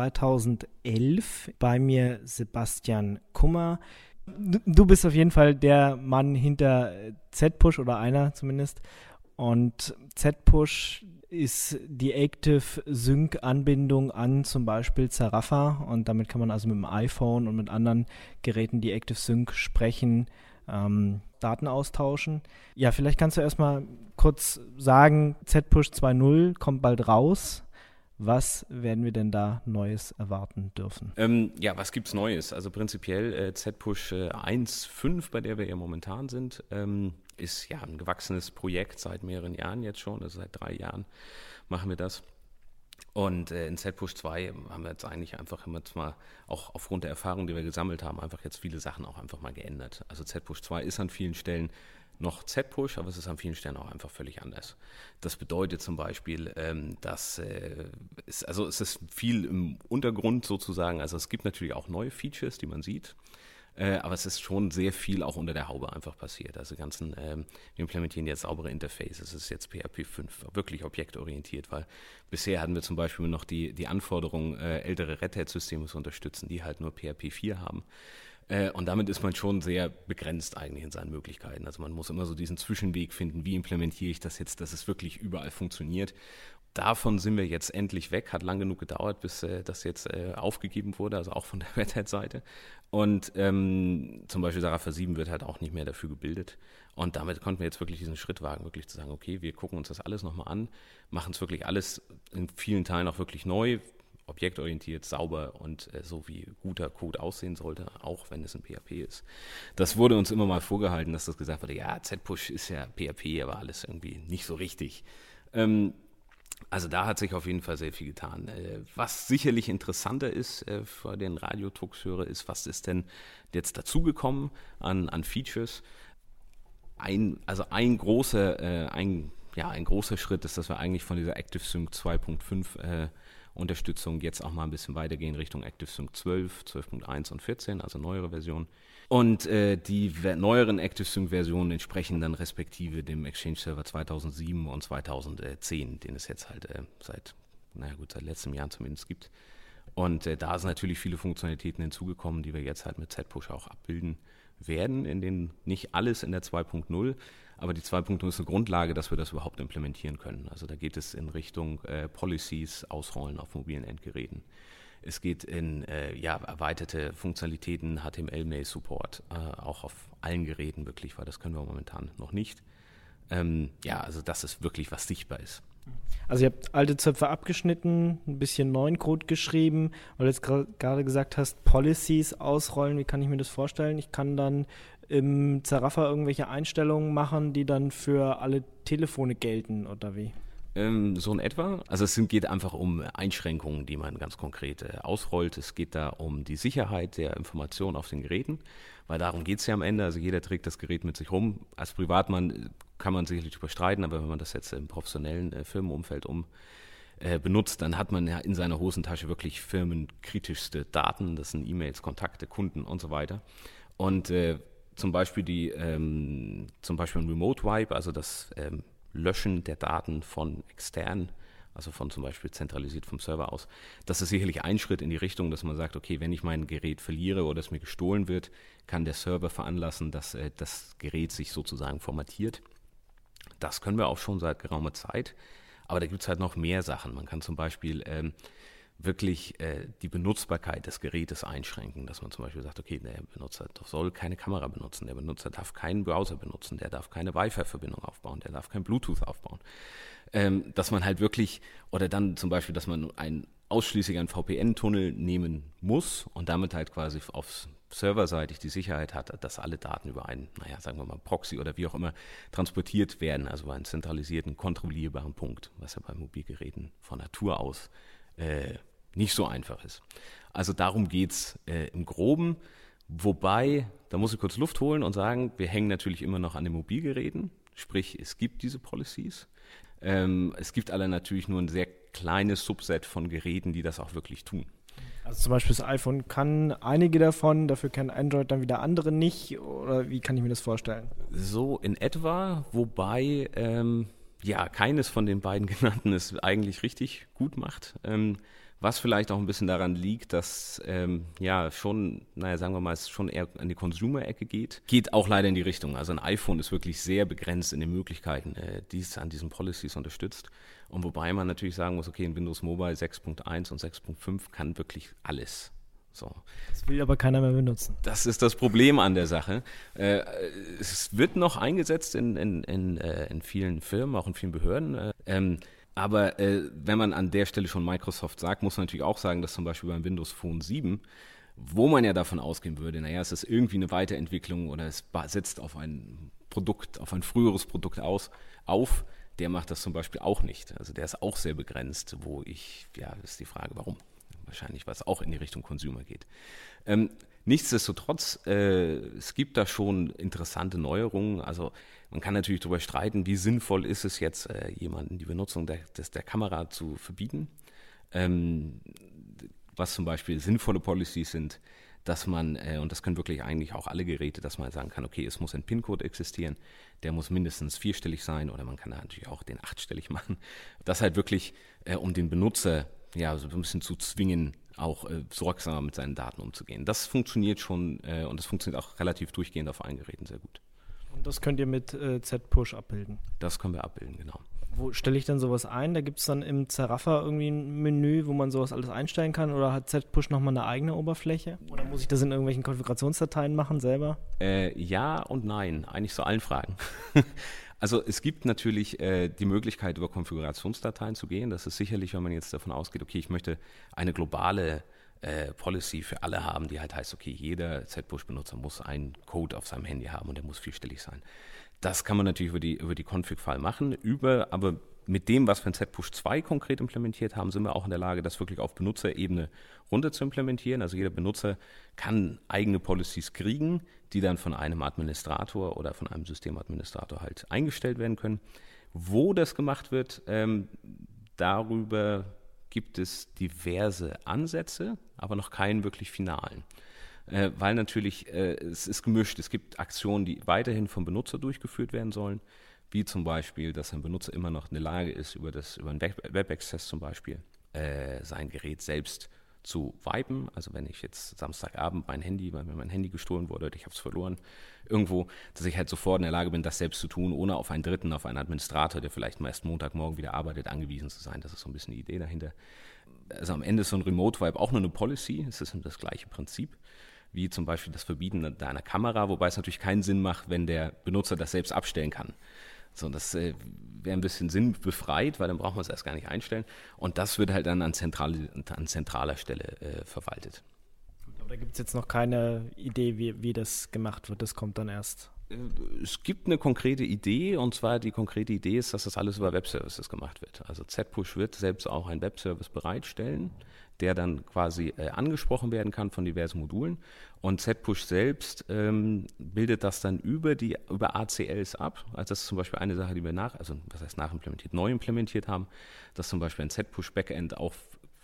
2011. Bei mir Sebastian Kummer. Du bist auf jeden Fall der Mann hinter Z-Push oder einer zumindest. Und Z-Push ist die Active Sync-Anbindung an zum Beispiel Zarafa. Und damit kann man also mit dem iPhone und mit anderen Geräten, die Active Sync sprechen, Daten austauschen. Ja, vielleicht kannst du erstmal kurz sagen, Z-Push 2.0 kommt bald raus. Was werden wir denn da Neues erwarten dürfen? Ja, was gibt's Neues? Also prinzipiell Z-Push 1.5, bei der wir ja momentan sind, ist ja ein gewachsenes Projekt seit mehreren Jahren jetzt schon, also seit 3 Jahren machen wir das. Und in Z-Push 2 haben wir jetzt eigentlich einfach immer mal, auch aufgrund der Erfahrung, die wir gesammelt haben, einfach jetzt viele Sachen auch einfach mal geändert. Also Z-Push 2 ist an vielen Stellen noch Z-Push, aber es ist an vielen Stellen auch einfach völlig anders. Das bedeutet zum Beispiel, dass es ist viel im Untergrund sozusagen, also es gibt natürlich auch neue Features, die man sieht, aber es ist schon sehr viel auch unter der Haube einfach passiert. Also wir implementieren jetzt saubere Interfaces, es ist jetzt PHP 5, wirklich objektorientiert, weil bisher hatten wir zum Beispiel noch die Anforderung, ältere Red Hat-Systeme zu unterstützen, die halt nur PHP 4 haben. Und damit ist man schon sehr begrenzt eigentlich in seinen Möglichkeiten. Also man muss immer so diesen Zwischenweg finden, wie implementiere ich das jetzt, dass es wirklich überall funktioniert. Davon sind wir jetzt endlich weg, hat lang genug gedauert, bis das jetzt aufgegeben wurde, also auch von der Red Hat-Seite. Und zum Beispiel Zarafa 7 wird halt auch nicht mehr dafür gebildet. Und damit konnten wir jetzt wirklich diesen Schritt wagen, wirklich zu sagen, okay, wir gucken uns das alles nochmal an, machen es wirklich alles in vielen Teilen auch wirklich neu, objektorientiert, sauber und so wie guter Code aussehen sollte, auch wenn es in PHP ist. Das wurde uns immer mal vorgehalten, dass das gesagt wurde, ja, Z-Push ist ja PHP, aber alles irgendwie nicht so richtig. Also da hat sich auf jeden Fall sehr viel getan. Was sicherlich interessanter ist für den Radiotux-Hörer ist, was ist denn jetzt dazugekommen an Features? Ein großer Schritt ist, dass wir eigentlich von dieser ActiveSync 2.5 Unterstützung jetzt auch mal ein bisschen weitergehen Richtung ActiveSync 12, 12.1 und 14, also neuere Versionen. Und die neueren ActiveSync-Versionen entsprechen dann respektive dem Exchange Server 2007 und 2010, den es jetzt halt seit letztem Jahr zumindest gibt. Und da sind natürlich viele Funktionalitäten hinzugekommen, die wir jetzt halt mit Z-Push auch abbilden werden, in denen nicht alles in der 2.0, aber die 2.0 ist eine Grundlage, dass wir das überhaupt implementieren können. Also da geht es in Richtung Policies ausrollen auf mobilen Endgeräten. Es geht in erweiterte Funktionalitäten, HTML-Mail-Support, auch auf allen Geräten wirklich, weil das können wir momentan noch nicht. Also das ist wirklich, was sichtbar ist. Also ihr habt alte Zöpfe abgeschnitten, ein bisschen neuen Code geschrieben, weil du jetzt gerade gesagt hast, Policies ausrollen, wie kann ich mir das vorstellen? Ich kann dann im Zarafa irgendwelche Einstellungen machen, die dann für alle Telefone gelten, oder wie? So in etwa. Also es geht einfach um Einschränkungen, die man ganz konkret ausrollt. Es geht da um die Sicherheit der Informationen auf den Geräten, weil darum geht es ja am Ende. Also jeder trägt das Gerät mit sich rum. Als Privatmann kann man sicherlich überstreiten, aber wenn man das jetzt im professionellen Firmenumfeld benutzt, dann hat man ja in seiner Hosentasche wirklich firmenkritischste Daten. Das sind E-Mails, Kontakte, Kunden und so weiter. Und zum Beispiel ein Remote Wipe, also das Löschen der Daten von extern, also von zum Beispiel zentralisiert vom Server aus. Das ist sicherlich ein Schritt in die Richtung, dass man sagt, okay, wenn ich mein Gerät verliere oder es mir gestohlen wird, kann der Server veranlassen, dass das Gerät sich sozusagen formatiert. Das können wir auch schon seit geraumer Zeit, aber da gibt es halt noch mehr Sachen. Man kann zum Beispiel wirklich die Benutzbarkeit des Gerätes einschränken, dass man zum Beispiel sagt, okay, der Benutzer soll keine Kamera benutzen, der Benutzer darf keinen Browser benutzen, der darf keine Wi-Fi-Verbindung aufbauen, der darf kein Bluetooth aufbauen. Dass man halt wirklich, oder dann zum Beispiel, dass man ausschließlich einen VPN-Tunnel nehmen muss und damit halt quasi auf serverseitig die Sicherheit hat, dass alle Daten über einen, sagen wir mal Proxy oder wie auch immer transportiert werden, also bei einem zentralisierten, kontrollierbaren Punkt, was ja bei Mobilgeräten von Natur aus nicht so einfach ist. Also darum geht's im Groben, wobei, da muss ich kurz Luft holen und sagen, wir hängen natürlich immer noch an den Mobilgeräten, sprich es gibt diese Policies, es gibt aber natürlich nur ein sehr kleines Subset von Geräten, die das auch wirklich tun. Also zum Beispiel das iPhone kann einige davon, dafür kann Android dann wieder andere nicht, oder wie kann ich mir das vorstellen? So in etwa, wobei ja, keines von den beiden genannten es eigentlich richtig gut macht. Was vielleicht auch ein bisschen daran liegt, dass schon, sagen wir mal, es schon eher an die Consumer-Ecke geht auch leider in die Richtung. Also ein iPhone ist wirklich sehr begrenzt in den Möglichkeiten, die es an diesen Policies unterstützt. Und wobei man natürlich sagen muss, okay, in Windows Mobile 6.1 und 6.5 kann wirklich alles. So. Das will aber keiner mehr benutzen. Das ist das Problem an der Sache. Es wird noch eingesetzt in vielen Firmen, auch in vielen Behörden. Aber wenn man an der Stelle schon Microsoft sagt, muss man natürlich auch sagen, dass zum Beispiel beim Windows Phone 7, wo man ja davon ausgehen würde, es ist irgendwie eine Weiterentwicklung oder es setzt auf ein Produkt, auf ein früheres Produkt auf, der macht das zum Beispiel auch nicht. Also der ist auch sehr begrenzt, ist die Frage, warum? Wahrscheinlich, weil es auch in die Richtung Consumer geht. Nichtsdestotrotz, es gibt da schon interessante Neuerungen. Also man kann natürlich darüber streiten, wie sinnvoll ist es jetzt, jemanden die Benutzung der Kamera zu verbieten. Was zum Beispiel sinnvolle Policies sind, dass man, und das können wirklich eigentlich auch alle Geräte, dass man sagen kann, okay, es muss ein PIN-Code existieren, der muss mindestens 4-stellig sein oder man kann da natürlich auch den 8-stellig machen. Das halt wirklich, um den Benutzer so ein bisschen zu zwingen, auch sorgsamer mit seinen Daten umzugehen. Das funktioniert schon und das funktioniert auch relativ durchgehend auf allen Geräten sehr gut. Und das könnt ihr mit Z-Push abbilden? Das können wir abbilden, genau. Wo stelle ich denn sowas ein? Da gibt es dann im Zaraffa irgendwie ein Menü, wo man sowas alles einstellen kann? Oder hat Z-Push nochmal eine eigene Oberfläche? Oder muss ich das in irgendwelchen Konfigurationsdateien machen selber? Ja und nein, eigentlich zu allen Fragen. Also es gibt natürlich die Möglichkeit, über Konfigurationsdateien zu gehen. Das ist sicherlich, wenn man jetzt davon ausgeht, okay, ich möchte eine globale Policy für alle haben, die halt heißt, okay, jeder Z-Push-Benutzer muss einen Code auf seinem Handy haben und der muss 4-stellig sein. Das kann man natürlich über die Config-File machen, aber mit dem, was wir in Z-Push 2 konkret implementiert haben, sind wir auch in der Lage, das wirklich auf Benutzerebene runter zu implementieren. Also jeder Benutzer kann eigene Policies kriegen, die dann von einem Administrator oder von einem Systemadministrator halt eingestellt werden können. Wo das gemacht wird, darüber gibt es diverse Ansätze, aber noch keinen wirklich finalen. Weil natürlich, es ist gemischt. Es gibt Aktionen, die weiterhin vom Benutzer durchgeführt werden sollen, wie zum Beispiel, dass ein Benutzer immer noch in der Lage ist, über einen Web-Access zum Beispiel, sein Gerät selbst zu wipen. Also wenn ich jetzt Samstagabend weil mir mein Handy gestohlen wurde oder ich habe es verloren, irgendwo, dass ich halt sofort in der Lage bin, das selbst zu tun, ohne auf einen Dritten, auf einen Administrator, der vielleicht mal erst Montagmorgen wieder arbeitet, angewiesen zu sein. Das ist so ein bisschen die Idee dahinter. Also am Ende ist so ein Remote-Wipe auch nur eine Policy, es ist das gleiche Prinzip, wie zum Beispiel das Verbieten einer Kamera, wobei es natürlich keinen Sinn macht, wenn der Benutzer das selbst abstellen kann. So, das wäre ein bisschen sinnbefreit, weil dann braucht man es erst gar nicht einstellen. Und das wird halt dann an zentraler Stelle verwaltet. Aber da gibt es jetzt noch keine Idee, wie das gemacht wird. Das kommt dann erst. Es gibt eine konkrete Idee, und zwar die konkrete Idee ist, dass das alles über Webservices gemacht wird. Also Z-Push wird selbst auch einen Webservice bereitstellen, der dann quasi angesprochen werden kann von diversen Modulen. Und Z-Push selbst bildet das dann über ACLs ab. Also das ist zum Beispiel eine Sache, die wir neu implementiert haben, dass zum Beispiel ein Z-Push-Backend auch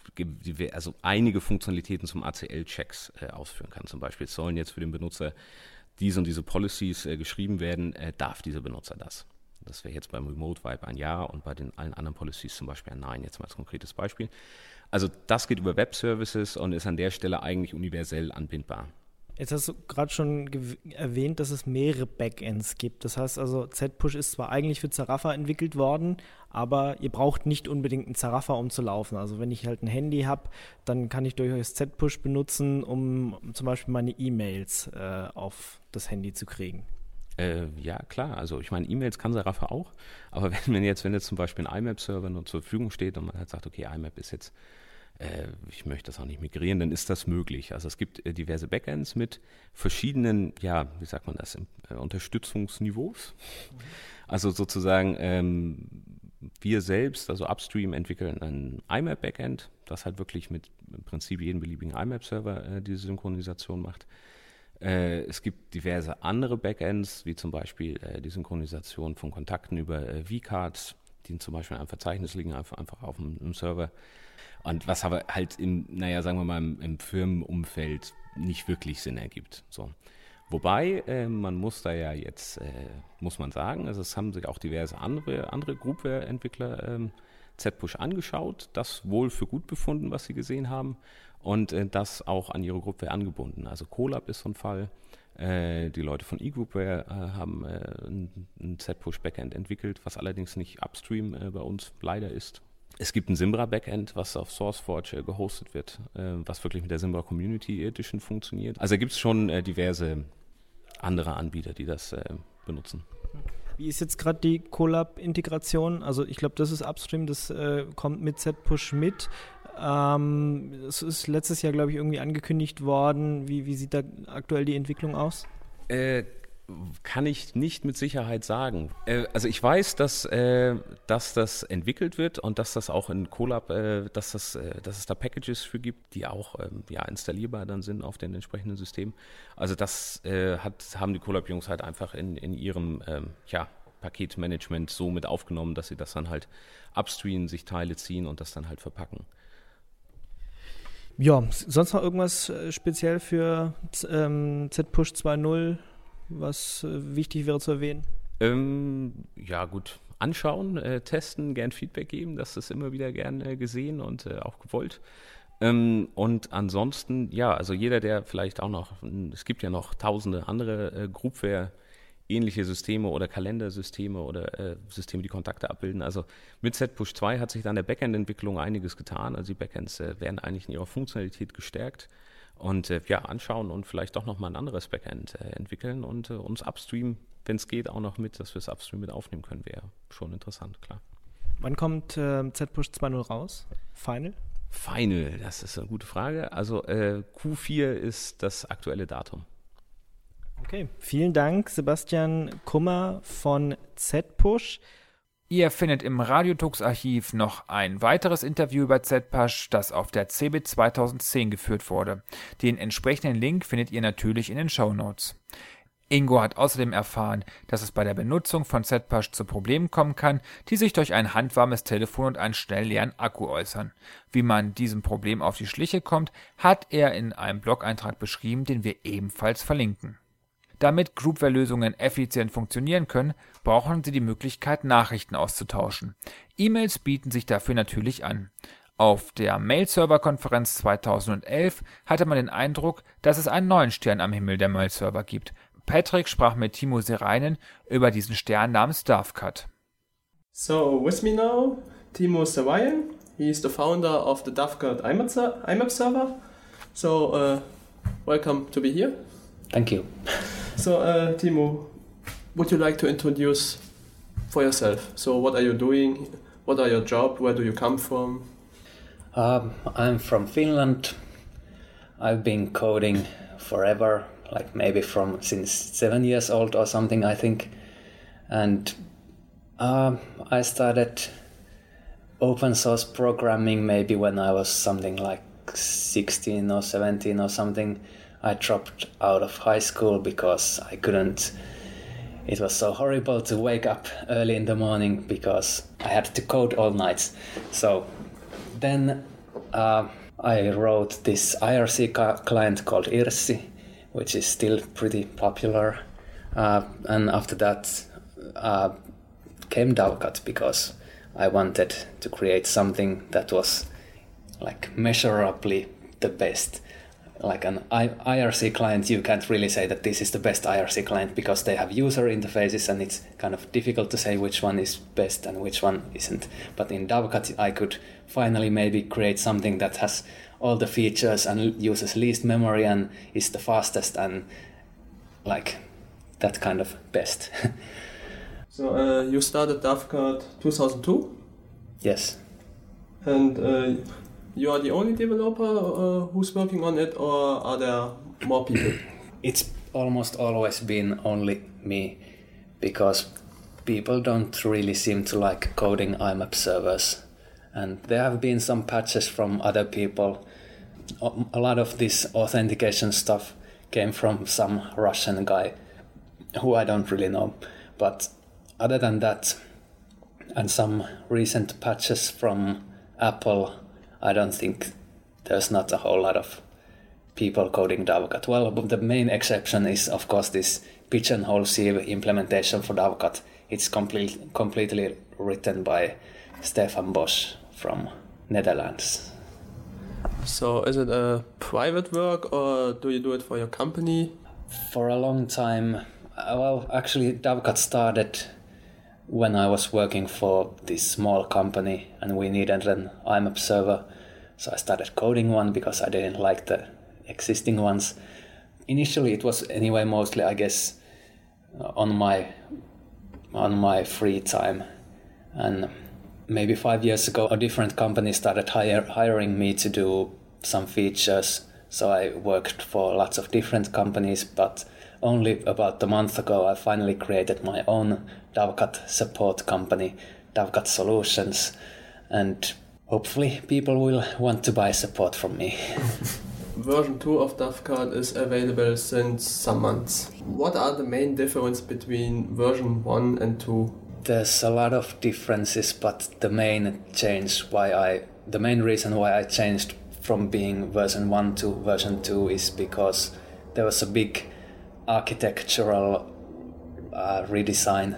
einige Funktionalitäten zum ACL-Checks ausführen kann. Zum Beispiel sollen jetzt für den Benutzer diese und diese Policies geschrieben werden, darf dieser Benutzer das. Das wäre jetzt beim Remote Wipe ein Ja und bei allen anderen Policies zum Beispiel ein Nein, jetzt mal als konkretes Beispiel. Also das geht über Web-Services und ist an der Stelle eigentlich universell anbindbar. Jetzt hast du gerade schon erwähnt, dass es mehrere Backends gibt. Das heißt also, Z-Push ist zwar eigentlich für Zaraffa entwickelt worden, aber ihr braucht nicht unbedingt einen Zaraffa, um zu laufen. Also wenn ich halt ein Handy habe, dann kann ich durchaus Z-Push benutzen, um zum Beispiel meine E-Mails auf das Handy zu kriegen. Ja, klar. Also ich meine, E-Mails kann Zaraffa auch, aber wenn jetzt zum Beispiel ein IMAP-Server nur zur Verfügung steht und man halt sagt, okay, IMAP ist jetzt ich möchte das auch nicht migrieren, dann ist das möglich. Also es gibt diverse Backends mit verschiedenen, Unterstützungsniveaus. Also sozusagen wir selbst, also Upstream, entwickeln ein IMAP-Backend, das halt wirklich mit im Prinzip jedem beliebigen IMAP-Server diese Synchronisation macht. Es gibt diverse andere Backends, wie zum Beispiel die Synchronisation von Kontakten über vCards, die zum Beispiel in einem Verzeichnis liegen, einfach auf einem Server. Und was aber halt im Firmenumfeld nicht wirklich Sinn ergibt. So. Wobei, man muss da ja jetzt, muss man sagen, also es haben sich auch diverse andere Groupware-Entwickler Z-Push angeschaut, das wohl für gut befunden, was sie gesehen haben und das auch an ihre Groupware angebunden. Also Colab ist so ein Fall. Die Leute von eGroupware haben ein Z-Push-Backend entwickelt, was allerdings nicht upstream bei uns leider ist. Es gibt ein Zimbra-Backend, was auf SourceForge gehostet wird, was wirklich mit der Zimbra Community Edition funktioniert. Also da gibt es schon diverse andere Anbieter, die das benutzen. Wie ist jetzt gerade die Colab-Integration? Also ich glaube, das ist upstream, das kommt mit Z-Push mit. Es ist letztes Jahr, glaube ich, irgendwie angekündigt worden. Wie sieht da aktuell die Entwicklung aus? Kann ich nicht mit Sicherheit sagen. Also ich weiß, dass das entwickelt wird und dass das auch in Colab, dass es da Packages für gibt, die auch installierbar dann sind auf den entsprechenden Systemen. Also das haben die Colab-Jungs halt einfach in ihrem Paketmanagement so mit aufgenommen, dass sie das dann halt upstreamen, sich Teile ziehen und das dann halt verpacken. Ja, sonst noch irgendwas speziell für Z-Push 2.0, was wichtig wäre zu erwähnen? Gut, anschauen, testen, gern Feedback geben, das ist immer wieder gern gesehen und auch gewollt. Und ansonsten, also jeder, der vielleicht auch noch, es gibt ja noch tausende andere Groupware ähnliche Systeme oder Kalendersysteme oder Systeme, die Kontakte abbilden. Also mit Z-Push 2 hat sich dann in der Backend-Entwicklung einiges getan. Also die Backends werden eigentlich in ihrer Funktionalität gestärkt und anschauen und vielleicht doch nochmal ein anderes Backend entwickeln und uns upstream, wenn es geht, auch noch mit, dass wir es upstream mit aufnehmen können, wäre schon interessant, klar. Wann kommt Z-Push 2.0 raus? Final? Final, das ist eine gute Frage. Also Q4 ist das aktuelle Datum. Okay, vielen Dank, Sebastian Kummer von Z-Push. Ihr findet im Radiotux-Archiv noch ein weiteres Interview über Z-Push, das auf der CeBIT 2010 geführt wurde. Den entsprechenden Link findet ihr natürlich in den Shownotes. Ingo hat außerdem erfahren, dass es bei der Benutzung von Z-Push zu Problemen kommen kann, die sich durch ein handwarmes Telefon und einen schnell leeren Akku äußern. Wie man diesem Problem auf die Schliche kommt, hat er in einem Blog-Eintrag beschrieben, den wir ebenfalls verlinken. Damit Groupware-Lösungen effizient funktionieren können, brauchen sie die Möglichkeit, Nachrichten auszutauschen. E-Mails bieten sich dafür natürlich an. Auf der Mail-Server-Konferenz 2011 hatte man den Eindruck, dass es einen neuen Stern am Himmel der Mail-Server gibt. Patrick sprach mit Timo Sereinen über diesen Stern namens Dovecot. So, with me now, Timo Sereinen. He is the founder of the Dovecot IMAP server. So, welcome to be here. Thank you. So, Timo, would you like to introduce for yourself? So, what are you doing? What are your job? Where do you come from? I'm from Finland. I've been coding forever, like maybe since 7 years old or something, I think. And I started open source programming maybe when I was something like 16 or 17 or something. I dropped out of high school because I couldn't. It was so horrible to wake up early in the morning because I had to code all nights. So then I wrote this IRC client called Irssi, which is still pretty popular. And after that came Dovecot because I wanted to create something that was like measurably the best. Like an IRC client, you can't really say that this is the best IRC client because they have user interfaces and it's kind of difficult to say which one is best and which one isn't. But in Dovecot, I could finally maybe create something that has all the features and uses least memory and is the fastest and like that kind of best. So you started Dovecot 2002? Yes. And you are the only developer who's working on it, or are there more people? It's almost always been only me, because people don't really seem to like coding IMAP servers. And there have been some patches from other people. A lot of this authentication stuff came from some Russian guy who I don't really know. But other than that, and some recent patches from Apple, I don't think there's not a whole lot of people coding Dovecot? Well, the main exception is, of course, this pigeonhole sieve implementation for Dovecot. It's completely written by Stefan Bosch from Netherlands. So is it a private work or do you do it for your company? For a long time, well, actually, Dovecot started when I was working for this small company and we needed an IMAP server. So I started coding one because I didn't like the existing ones. Initially, it was anyway mostly, I guess, on my free time. And maybe 5 years ago, a different company started hiring me to do some features. So I worked for lots of different companies, but only about a month ago, I finally created my own Dovecot support company, Dovecot Solutions, and hopefully people will want to buy support from me. Version 2 of Dovecot is available since some months. What are the main differences between version 1 and 2? There's a lot of differences, but the main reason why I changed from being version 1 to version 2 is because there was a big architectural redesign.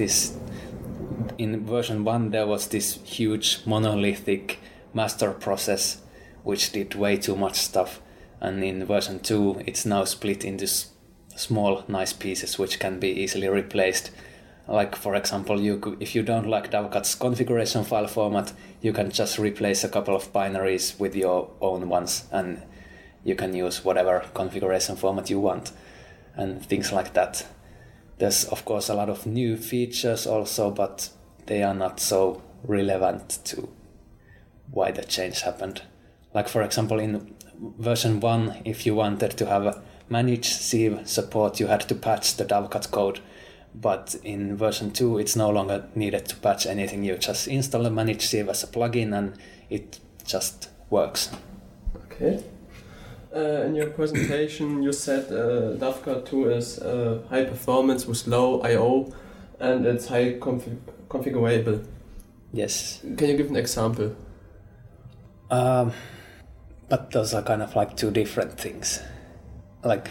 In version 1 there was this huge monolithic master process which did way too much stuff, and in version 2 it's now split into small nice pieces which can be easily replaced. Like, for example, if you don't like Dovecot's configuration file format, you can just replace a couple of binaries with your own ones, and you can use whatever configuration format you want, and things like that. There's, of course, a lot of new features also, but they are not so relevant to why the change happened. Like, for example, in version 1, if you wanted to have a managed sieve support, you had to patch the Dovecot code. But in version 2, it's no longer needed to patch anything. You just install a managed sieve as a plugin and it just works. Okay. In your presentation, you said Dovecot 2 is high performance with low I/O and it's high configurable. Yes. Can you give an example? But those are kind of like two different things. Like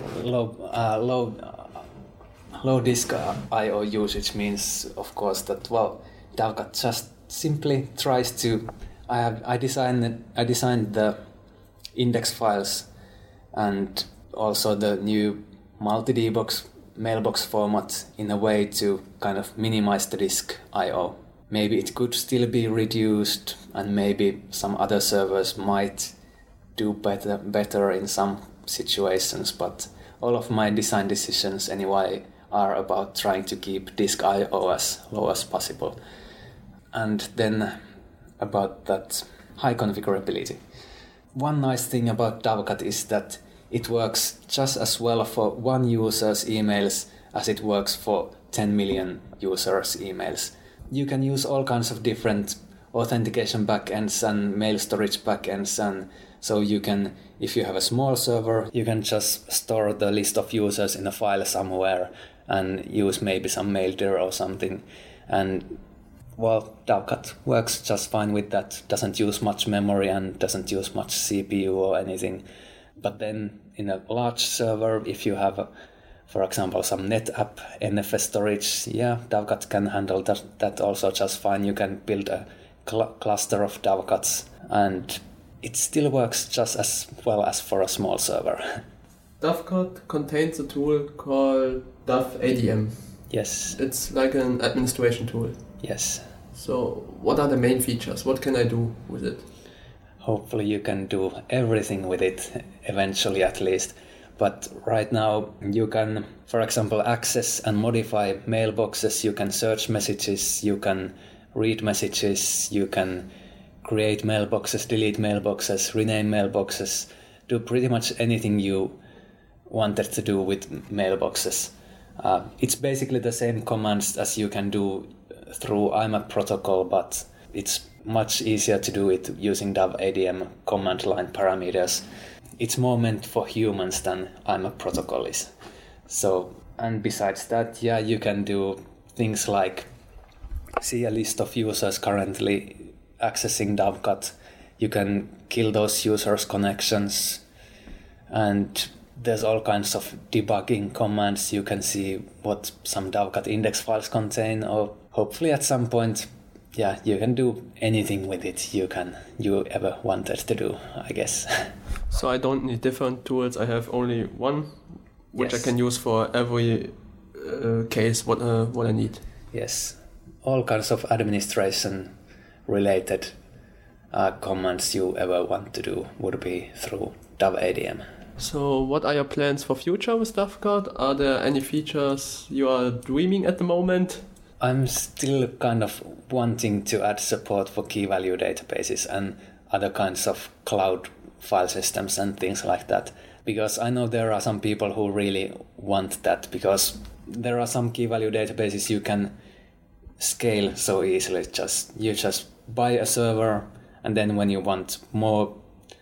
low disk I/O usage means, of course, that Dovecot just simply tries to. I designed the index files and also the new multi-dbox mailbox format in a way to kind of minimize the disk I/O. Maybe it could still be reduced, and maybe some other servers might do better in some situations, but all of my design decisions anyway are about trying to keep disk I/O as low as possible. And then about that high configurability. One nice thing about Dovecot is that it works just as well for one user's emails as it works for 10 million users' emails. You can use all kinds of different authentication backends and mail storage backends, and so you can, if you have a small server, you can just store the list of users in a file somewhere and use maybe some Maildir or something. And Dovecot works just fine with that. Doesn't use much memory and doesn't use much CPU or anything. But then in a large server, if you have, for example, some NetApp NFS storage, Dovecot can handle that also just fine. You can build a cluster of Dovecots and it still works just as well as for a small server. Dovecot contains a tool called DovADM. Yes. It's like an administration tool. Yes. So what are the main features? What can I do with it? Hopefully you can do everything with it, eventually at least. But right now you can, for example, access and modify mailboxes, you can search messages, you can read messages, you can create mailboxes, delete mailboxes, rename mailboxes, do pretty much anything you wanted to do with mailboxes. It's basically the same commands as you can do through IMAP protocol, but it's much easier to do it using DovADM command line parameters. It's more meant for humans than IMAP protocol is. So, and besides that, you can do things like see a list of users currently accessing Dovecot. You can kill those users' connections. And there's all kinds of debugging commands. You can see what some DAVCAT index files contain, or hopefully at some point, you can do anything with it you ever wanted to do, I guess. So I don't need different tools. I have only one, which Yes. I can use for every case what I need. Yes, all kinds of administration related commands you ever want to do would be through DAV-ADM. So what are your plans for future with DAVCAT? Are there any features you are dreaming at the moment? I'm still kind of wanting to add support for key value databases and other kinds of cloud file systems and things like that, because I know there are some people who really want that, because there are some key value databases you can scale so easily. You just buy a server, and then when you want more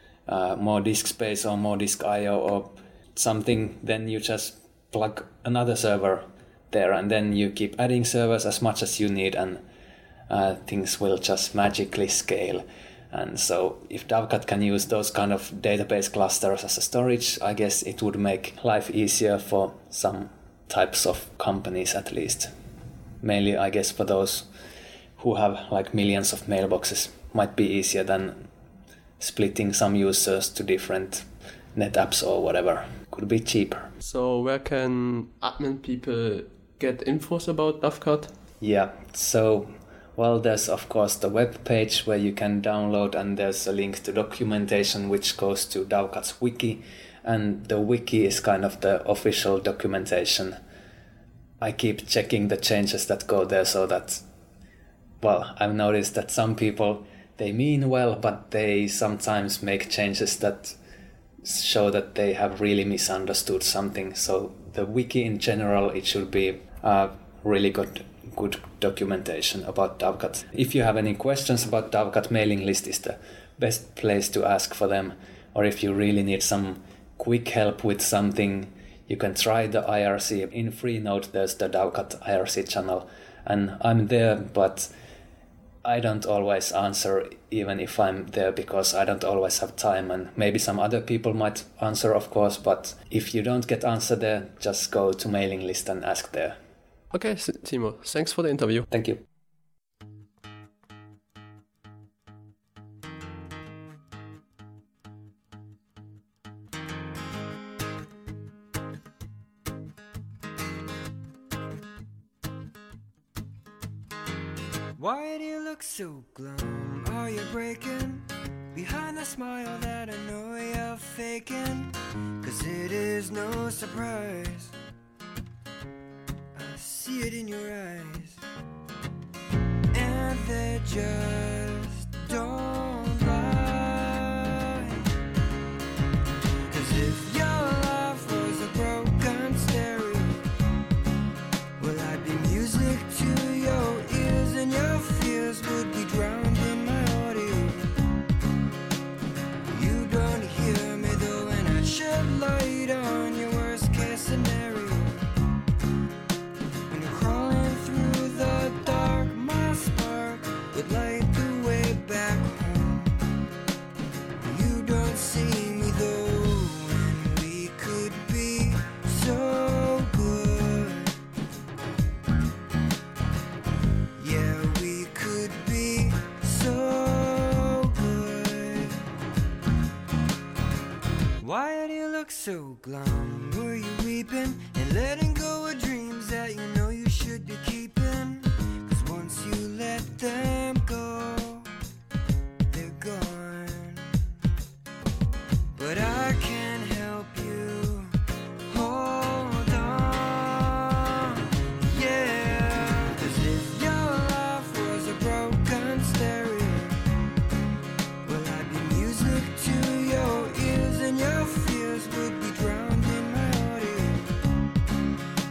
disk space or more disk I/O or something, then you just plug another server there, and then you keep adding servers as much as you need, and things will just magically scale. And so if DAVCAT can use those kind of database clusters as a storage, I guess it would make life easier for some types of companies at least. Mainly, I guess, for those who have like millions of mailboxes, might be easier than splitting some users to different NetApps or whatever. Could be cheaper. So where can admin people get infos about DAVCAT? Yeah, so, well, there's of course the web page where you can download, and there's a link to documentation which goes to DAVCAT's wiki, and the wiki is kind of the official documentation. I keep checking the changes that go there, so that, well, I've noticed that some people, they mean well, but they sometimes make changes that show that they have really misunderstood something. So the wiki in general, it should be really good documentation about DAVCAT. If you have any questions about DAVCAT, mailing list is the best place to ask for them. Or if you really need some quick help with something, you can try the IRC. In Freenode, there's the DAVCAT IRC channel, and I'm there, but I don't always answer even if I'm there, because I don't always have time, and maybe some other people might answer, of course, but if you don't get answer there, just go to mailing list and ask there. Okay, Timo, thanks for the interview. Thank you. Why do you look so glum? Are you breaking behind the smile that I know you're faking? 'Cause it is no surprise, I see it in your eyes, and they just don't lie. 'Cause if your life was a broken stereo, well, I'd be music to your ears, and your fears would be drowned in my audio. You don't hear me though, and I shed light on your worst case scenario. When you're crawling through the dark, my spark would light the way back home. You don't see me though, and we could be so good. Yeah, we could be so good. Why do you look so glum? Were you weeping and letting go of dreams that you know you should be keeping? 'Cause once you let them go, they're gone. But I can't help you. Hold on. Yeah, 'cause if your life was a broken stereo, well, I'd be music to your ears, and your fears would be drowned in my audio.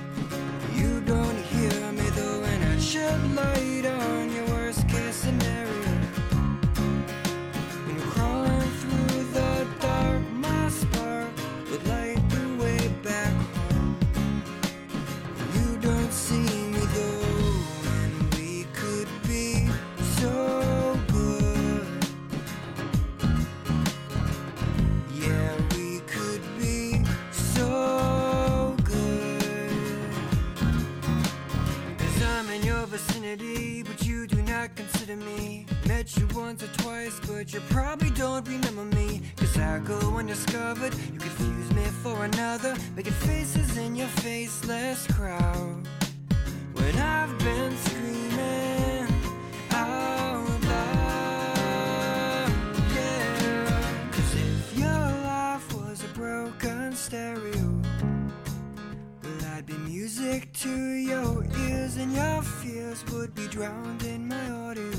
once or twice, but you probably don't remember me. Cause I go undiscovered, you confuse me for another, making faces in your faceless crowd. When I've been screaming out loud, yeah. Cause if your life was a broken stereo, well, I'd be music to your ears, and your fears would be drowned in my audio.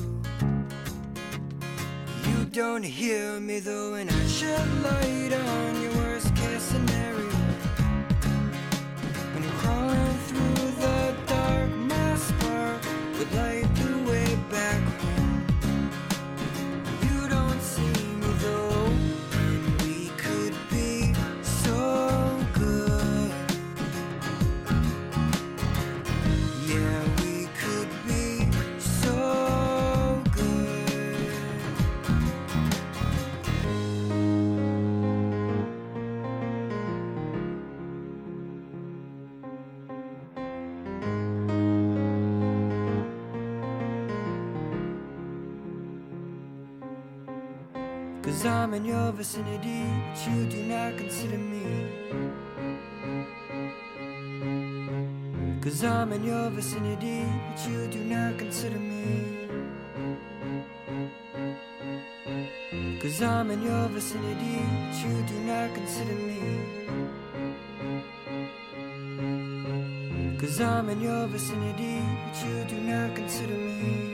You don't hear me though, and I shed light on your worst case scenario. When you're crawling through the dark, my spark would light the way back home. You don't see me though, and we could be so good. Yeah, we could be so good. 'Cause I'm in your vicinity, but you do not consider me. 'Cause I'm in your vicinity, but you do not consider me. 'Cause I'm in your vicinity, but you do not consider me. 'Cause I'm in your vicinity, but you do not consider me.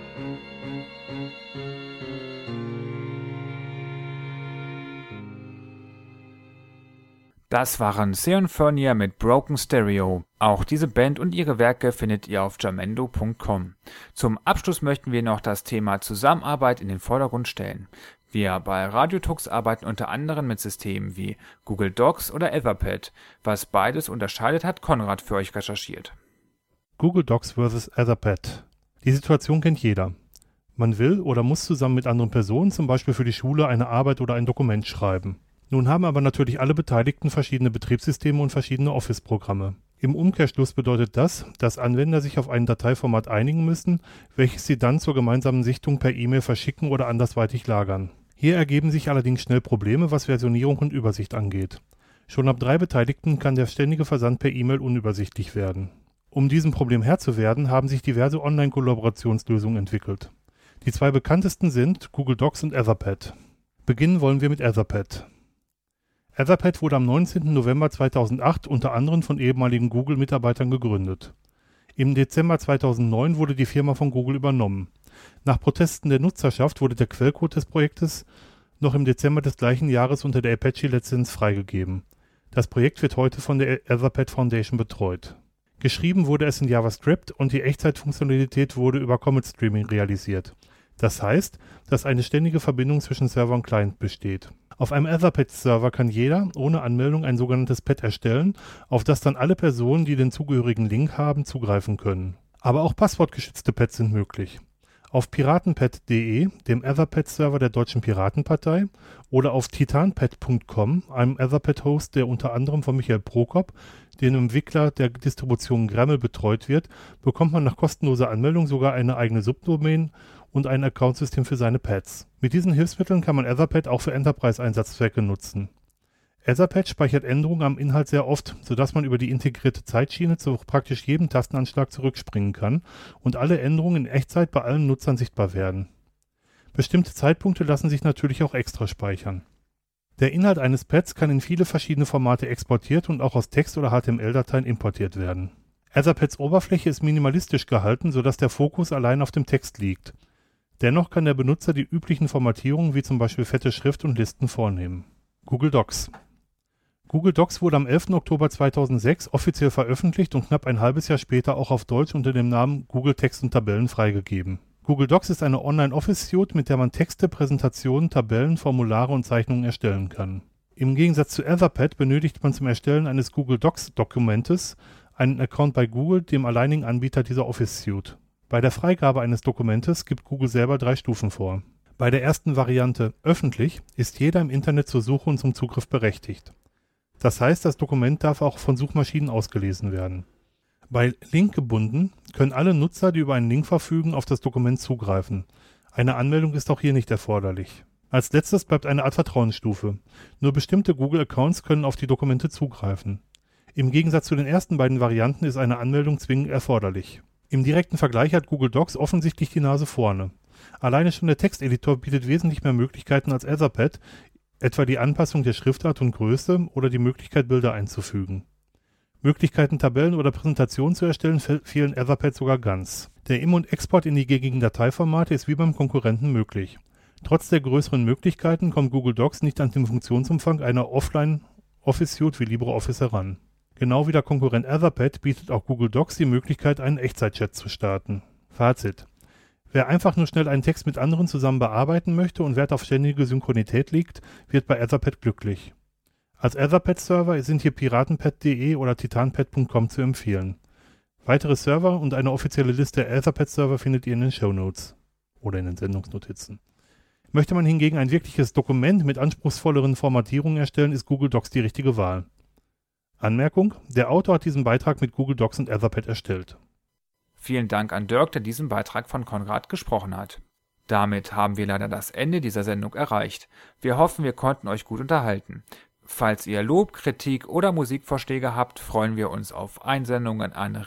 Das waren Seon Furnier mit Broken Stereo. Auch diese Band und ihre Werke findet ihr auf jamendo.com. Zum Abschluss möchten wir noch das Thema Zusammenarbeit in den Vordergrund stellen. Wir bei Radiotux arbeiten unter anderem mit Systemen wie Google Docs oder Etherpad. Was beides unterscheidet, hat Konrad für euch recherchiert. Google Docs vs. Etherpad. Die Situation kennt jeder. Man will oder muss zusammen mit anderen Personen, zum Beispiel für die Schule, eine Arbeit oder ein Dokument schreiben. Nun haben aber natürlich alle Beteiligten verschiedene Betriebssysteme und verschiedene Office-Programme. Im Umkehrschluss bedeutet das, dass Anwender sich auf ein Dateiformat einigen müssen, welches sie dann zur gemeinsamen Sichtung per E-Mail verschicken oder andersweitig lagern. Hier ergeben sich allerdings schnell Probleme, was Versionierung und Übersicht angeht. Schon ab 3 Beteiligten kann der ständige Versand per E-Mail unübersichtlich werden. Um diesem Problem Herr zu werden, haben sich diverse Online-Kollaborationslösungen entwickelt. Die 2 bekanntesten sind Google Docs und Etherpad. Beginnen wollen wir mit Etherpad. Etherpad wurde am 19. November 2008 unter anderem von ehemaligen Google-Mitarbeitern gegründet. Im Dezember 2009 wurde die Firma von Google übernommen. Nach Protesten der Nutzerschaft wurde der Quellcode des Projektes noch im Dezember des gleichen Jahres unter der Apache-Lizenz freigegeben. Das Projekt wird heute von der Etherpad Foundation betreut. Geschrieben wurde es in JavaScript und die Echtzeitfunktionalität wurde über Comet Streaming realisiert. Das heißt, dass eine ständige Verbindung zwischen Server und Client besteht. Auf einem Etherpad-Server kann jeder ohne Anmeldung ein sogenanntes Pad erstellen, auf das dann alle Personen, die den zugehörigen Link haben, zugreifen können. Aber auch passwortgeschützte Pads sind möglich. Auf piratenpad.de, dem Etherpad-Server der Deutschen Piratenpartei, oder auf titanpad.com, einem Etherpad-Host, der unter anderem von Michael Prokop, dem Entwickler der Distribution Grammel, betreut wird, bekommt man nach kostenloser Anmeldung sogar eine eigene Subdomain und ein Accountsystem für seine Pads. Mit diesen Hilfsmitteln kann man Etherpad auch für Enterprise-Einsatzzwecke nutzen. Etherpad speichert Änderungen am Inhalt sehr oft, sodass man über die integrierte Zeitschiene zu praktisch jedem Tastenanschlag zurückspringen kann und alle Änderungen in Echtzeit bei allen Nutzern sichtbar werden. Bestimmte Zeitpunkte lassen sich natürlich auch extra speichern. Der Inhalt eines Pads kann in viele verschiedene Formate exportiert und auch aus Text- oder HTML-Dateien importiert werden. Etherpads Oberfläche ist minimalistisch gehalten, sodass der Fokus allein auf dem Text liegt. Dennoch kann der Benutzer die üblichen Formatierungen wie zum Beispiel fette Schrift und Listen vornehmen. Google Docs. Google Docs wurde am 11. Oktober 2006 offiziell veröffentlicht und knapp ein halbes Jahr später auch auf Deutsch unter dem Namen Google Text und Tabellen freigegeben. Google Docs ist eine Online-Office-Suite, mit der man Texte, Präsentationen, Tabellen, Formulare und Zeichnungen erstellen kann. Im Gegensatz zu Etherpad benötigt man zum Erstellen eines Google Docs-Dokumentes einen Account bei Google, dem alleinigen Anbieter dieser Office-Suite. Bei der Freigabe eines Dokumentes gibt Google selber 3 Stufen vor. Bei der ersten Variante, öffentlich, ist jeder im Internet zur Suche und zum Zugriff berechtigt. Das heißt, das Dokument darf auch von Suchmaschinen ausgelesen werden. Bei Link gebunden können alle Nutzer, die über einen Link verfügen, auf das Dokument zugreifen. Eine Anmeldung ist auch hier nicht erforderlich. Als letztes bleibt eine Art Vertrauensstufe. Nur bestimmte Google-Accounts können auf die Dokumente zugreifen. Im Gegensatz zu den ersten beiden Varianten ist eine Anmeldung zwingend erforderlich. Im direkten Vergleich hat Google Docs offensichtlich die Nase vorne. Alleine schon der Texteditor bietet wesentlich mehr Möglichkeiten als Etherpad, etwa die Anpassung der Schriftart und Größe oder die Möglichkeit, Bilder einzufügen. Möglichkeiten, Tabellen oder Präsentationen zu erstellen, fehlen Etherpad sogar ganz. Der Im- und Export in die gängigen Dateiformate ist wie beim Konkurrenten möglich. Trotz der größeren Möglichkeiten kommt Google Docs nicht an den Funktionsumfang einer Offline-Office-Suite wie LibreOffice heran. Genau wie der Konkurrent Etherpad bietet auch Google Docs die Möglichkeit, einen Echtzeit-Chat zu starten. Fazit: Wer einfach nur schnell einen Text mit anderen zusammen bearbeiten möchte und Wert auf ständige Synchronität legt, wird bei Etherpad glücklich. Als Etherpad-Server sind hier piratenpad.de oder titanpad.com zu empfehlen. Weitere Server und eine offizielle Liste der Etherpad-Server findet ihr in den Shownotes oder in den Sendungsnotizen. Möchte man hingegen ein wirkliches Dokument mit anspruchsvolleren Formatierungen erstellen, ist Google Docs die richtige Wahl. Anmerkung: Der Autor hat diesen Beitrag mit Google Docs und Etherpad erstellt. Vielen Dank an Dirk, der diesen Beitrag von Konrad gesprochen hat. Damit haben wir leider das Ende dieser Sendung erreicht. Wir hoffen, wir konnten euch gut unterhalten. Falls ihr Lob, Kritik oder Musikvorschläge habt, freuen wir uns auf Einsendungen an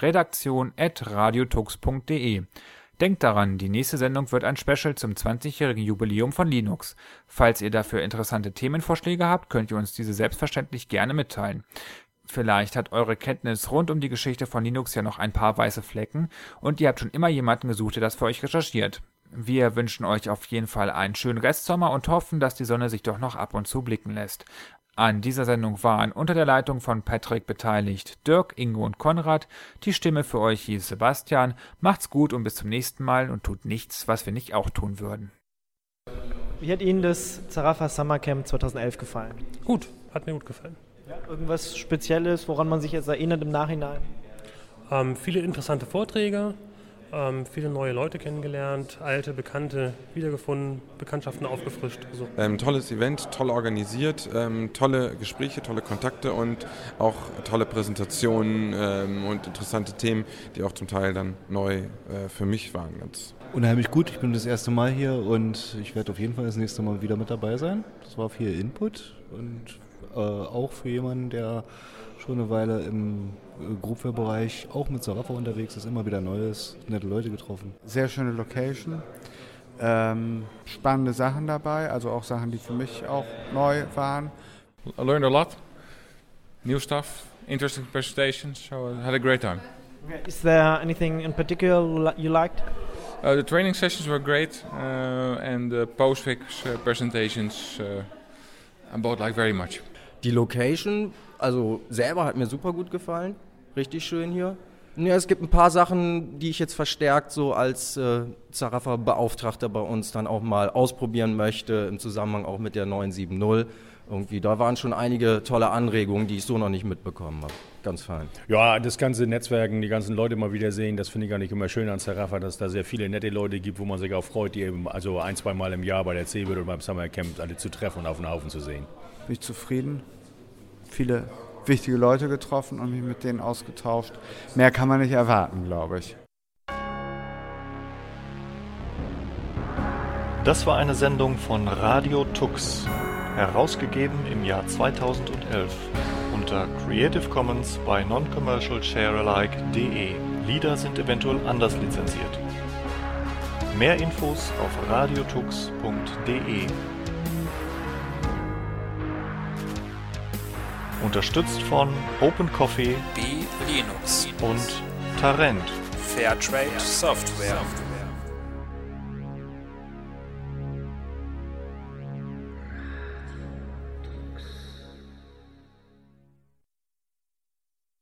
redaktion@radiotux.de. Denkt daran, die nächste Sendung wird ein Special zum 20-jährigen Jubiläum von Linux. Falls ihr dafür interessante Themenvorschläge habt, könnt ihr uns diese selbstverständlich gerne mitteilen. Vielleicht hat eure Kenntnis rund um die Geschichte von Linux ja noch ein paar weiße Flecken und ihr habt schon immer jemanden gesucht, der das für euch recherchiert. Wir wünschen euch auf jeden Fall einen schönen Restsommer und hoffen, dass die Sonne sich doch noch ab und zu blicken lässt. An dieser Sendung waren unter der Leitung von Patrick beteiligt Dirk, Ingo und Konrad. Die Stimme für euch hieß Sebastian. Macht's gut und bis zum nächsten Mal und tut nichts, was wir nicht auch tun würden. Wie hat Ihnen das Zarafa Summer Camp 2011 gefallen? Gut, hat mir gut gefallen. Ja, irgendwas Spezielles, woran man sich jetzt erinnert im Nachhinein? Viele interessante Vorträge, viele neue Leute kennengelernt, alte, Bekannte wiedergefunden, Bekanntschaften aufgefrischt. So. Tolles Event, toll organisiert, tolle Gespräche, tolle Kontakte und auch tolle Präsentationen und interessante Themen, die auch zum Teil dann neu für mich waren. Ganz unheimlich gut, ich bin das erste Mal hier und ich werde auf jeden Fall das nächste Mal wieder mit dabei sein. Das war viel Input und auch für jemanden, der schon eine Weile im Groupware-Bereich auch mit Zarafa unterwegs ist, immer wieder Neues, nette Leute getroffen. Sehr schöne Location, spannende Sachen dabei, also auch Sachen, die für mich auch neu waren. I learned a lot, new stuff, interesting presentations, so I had a great time. Is there anything in particular you liked? The training sessions were great and the post-fix presentations I both liked very much. Die Location, also selber hat mir super gut gefallen, richtig schön hier. Ja, es gibt ein paar Sachen, die ich jetzt verstärkt so als Zarafa-Beauftragter bei uns dann auch mal ausprobieren möchte, im Zusammenhang auch mit der 9.7.0. Irgendwie, da waren schon einige tolle Anregungen, die ich so noch nicht mitbekommen habe. Ganz fein. Ja, das ganze Netzwerken, die ganzen Leute mal wieder sehen, das finde ich gar nicht immer schön an Zarafa, dass es da sehr viele nette Leute gibt, wo man sich auch freut, die eben also 1-2 Mal im Jahr bei der CeBIT oder beim Summer Camp alle zu treffen und auf den Haufen zu sehen. Bin ich zufrieden. Viele wichtige Leute getroffen und mich mit denen ausgetauscht. Mehr kann man nicht erwarten, glaube ich. Das war eine Sendung von Radio Tux, herausgegeben im Jahr 2011 unter Creative Commons by Non-Commercial Sharealike.de. Lieder sind eventuell anders lizenziert. Mehr Infos auf radiotux.de. Unterstützt von Open Coffee, B Linux und Tarent. Fairtrade Software.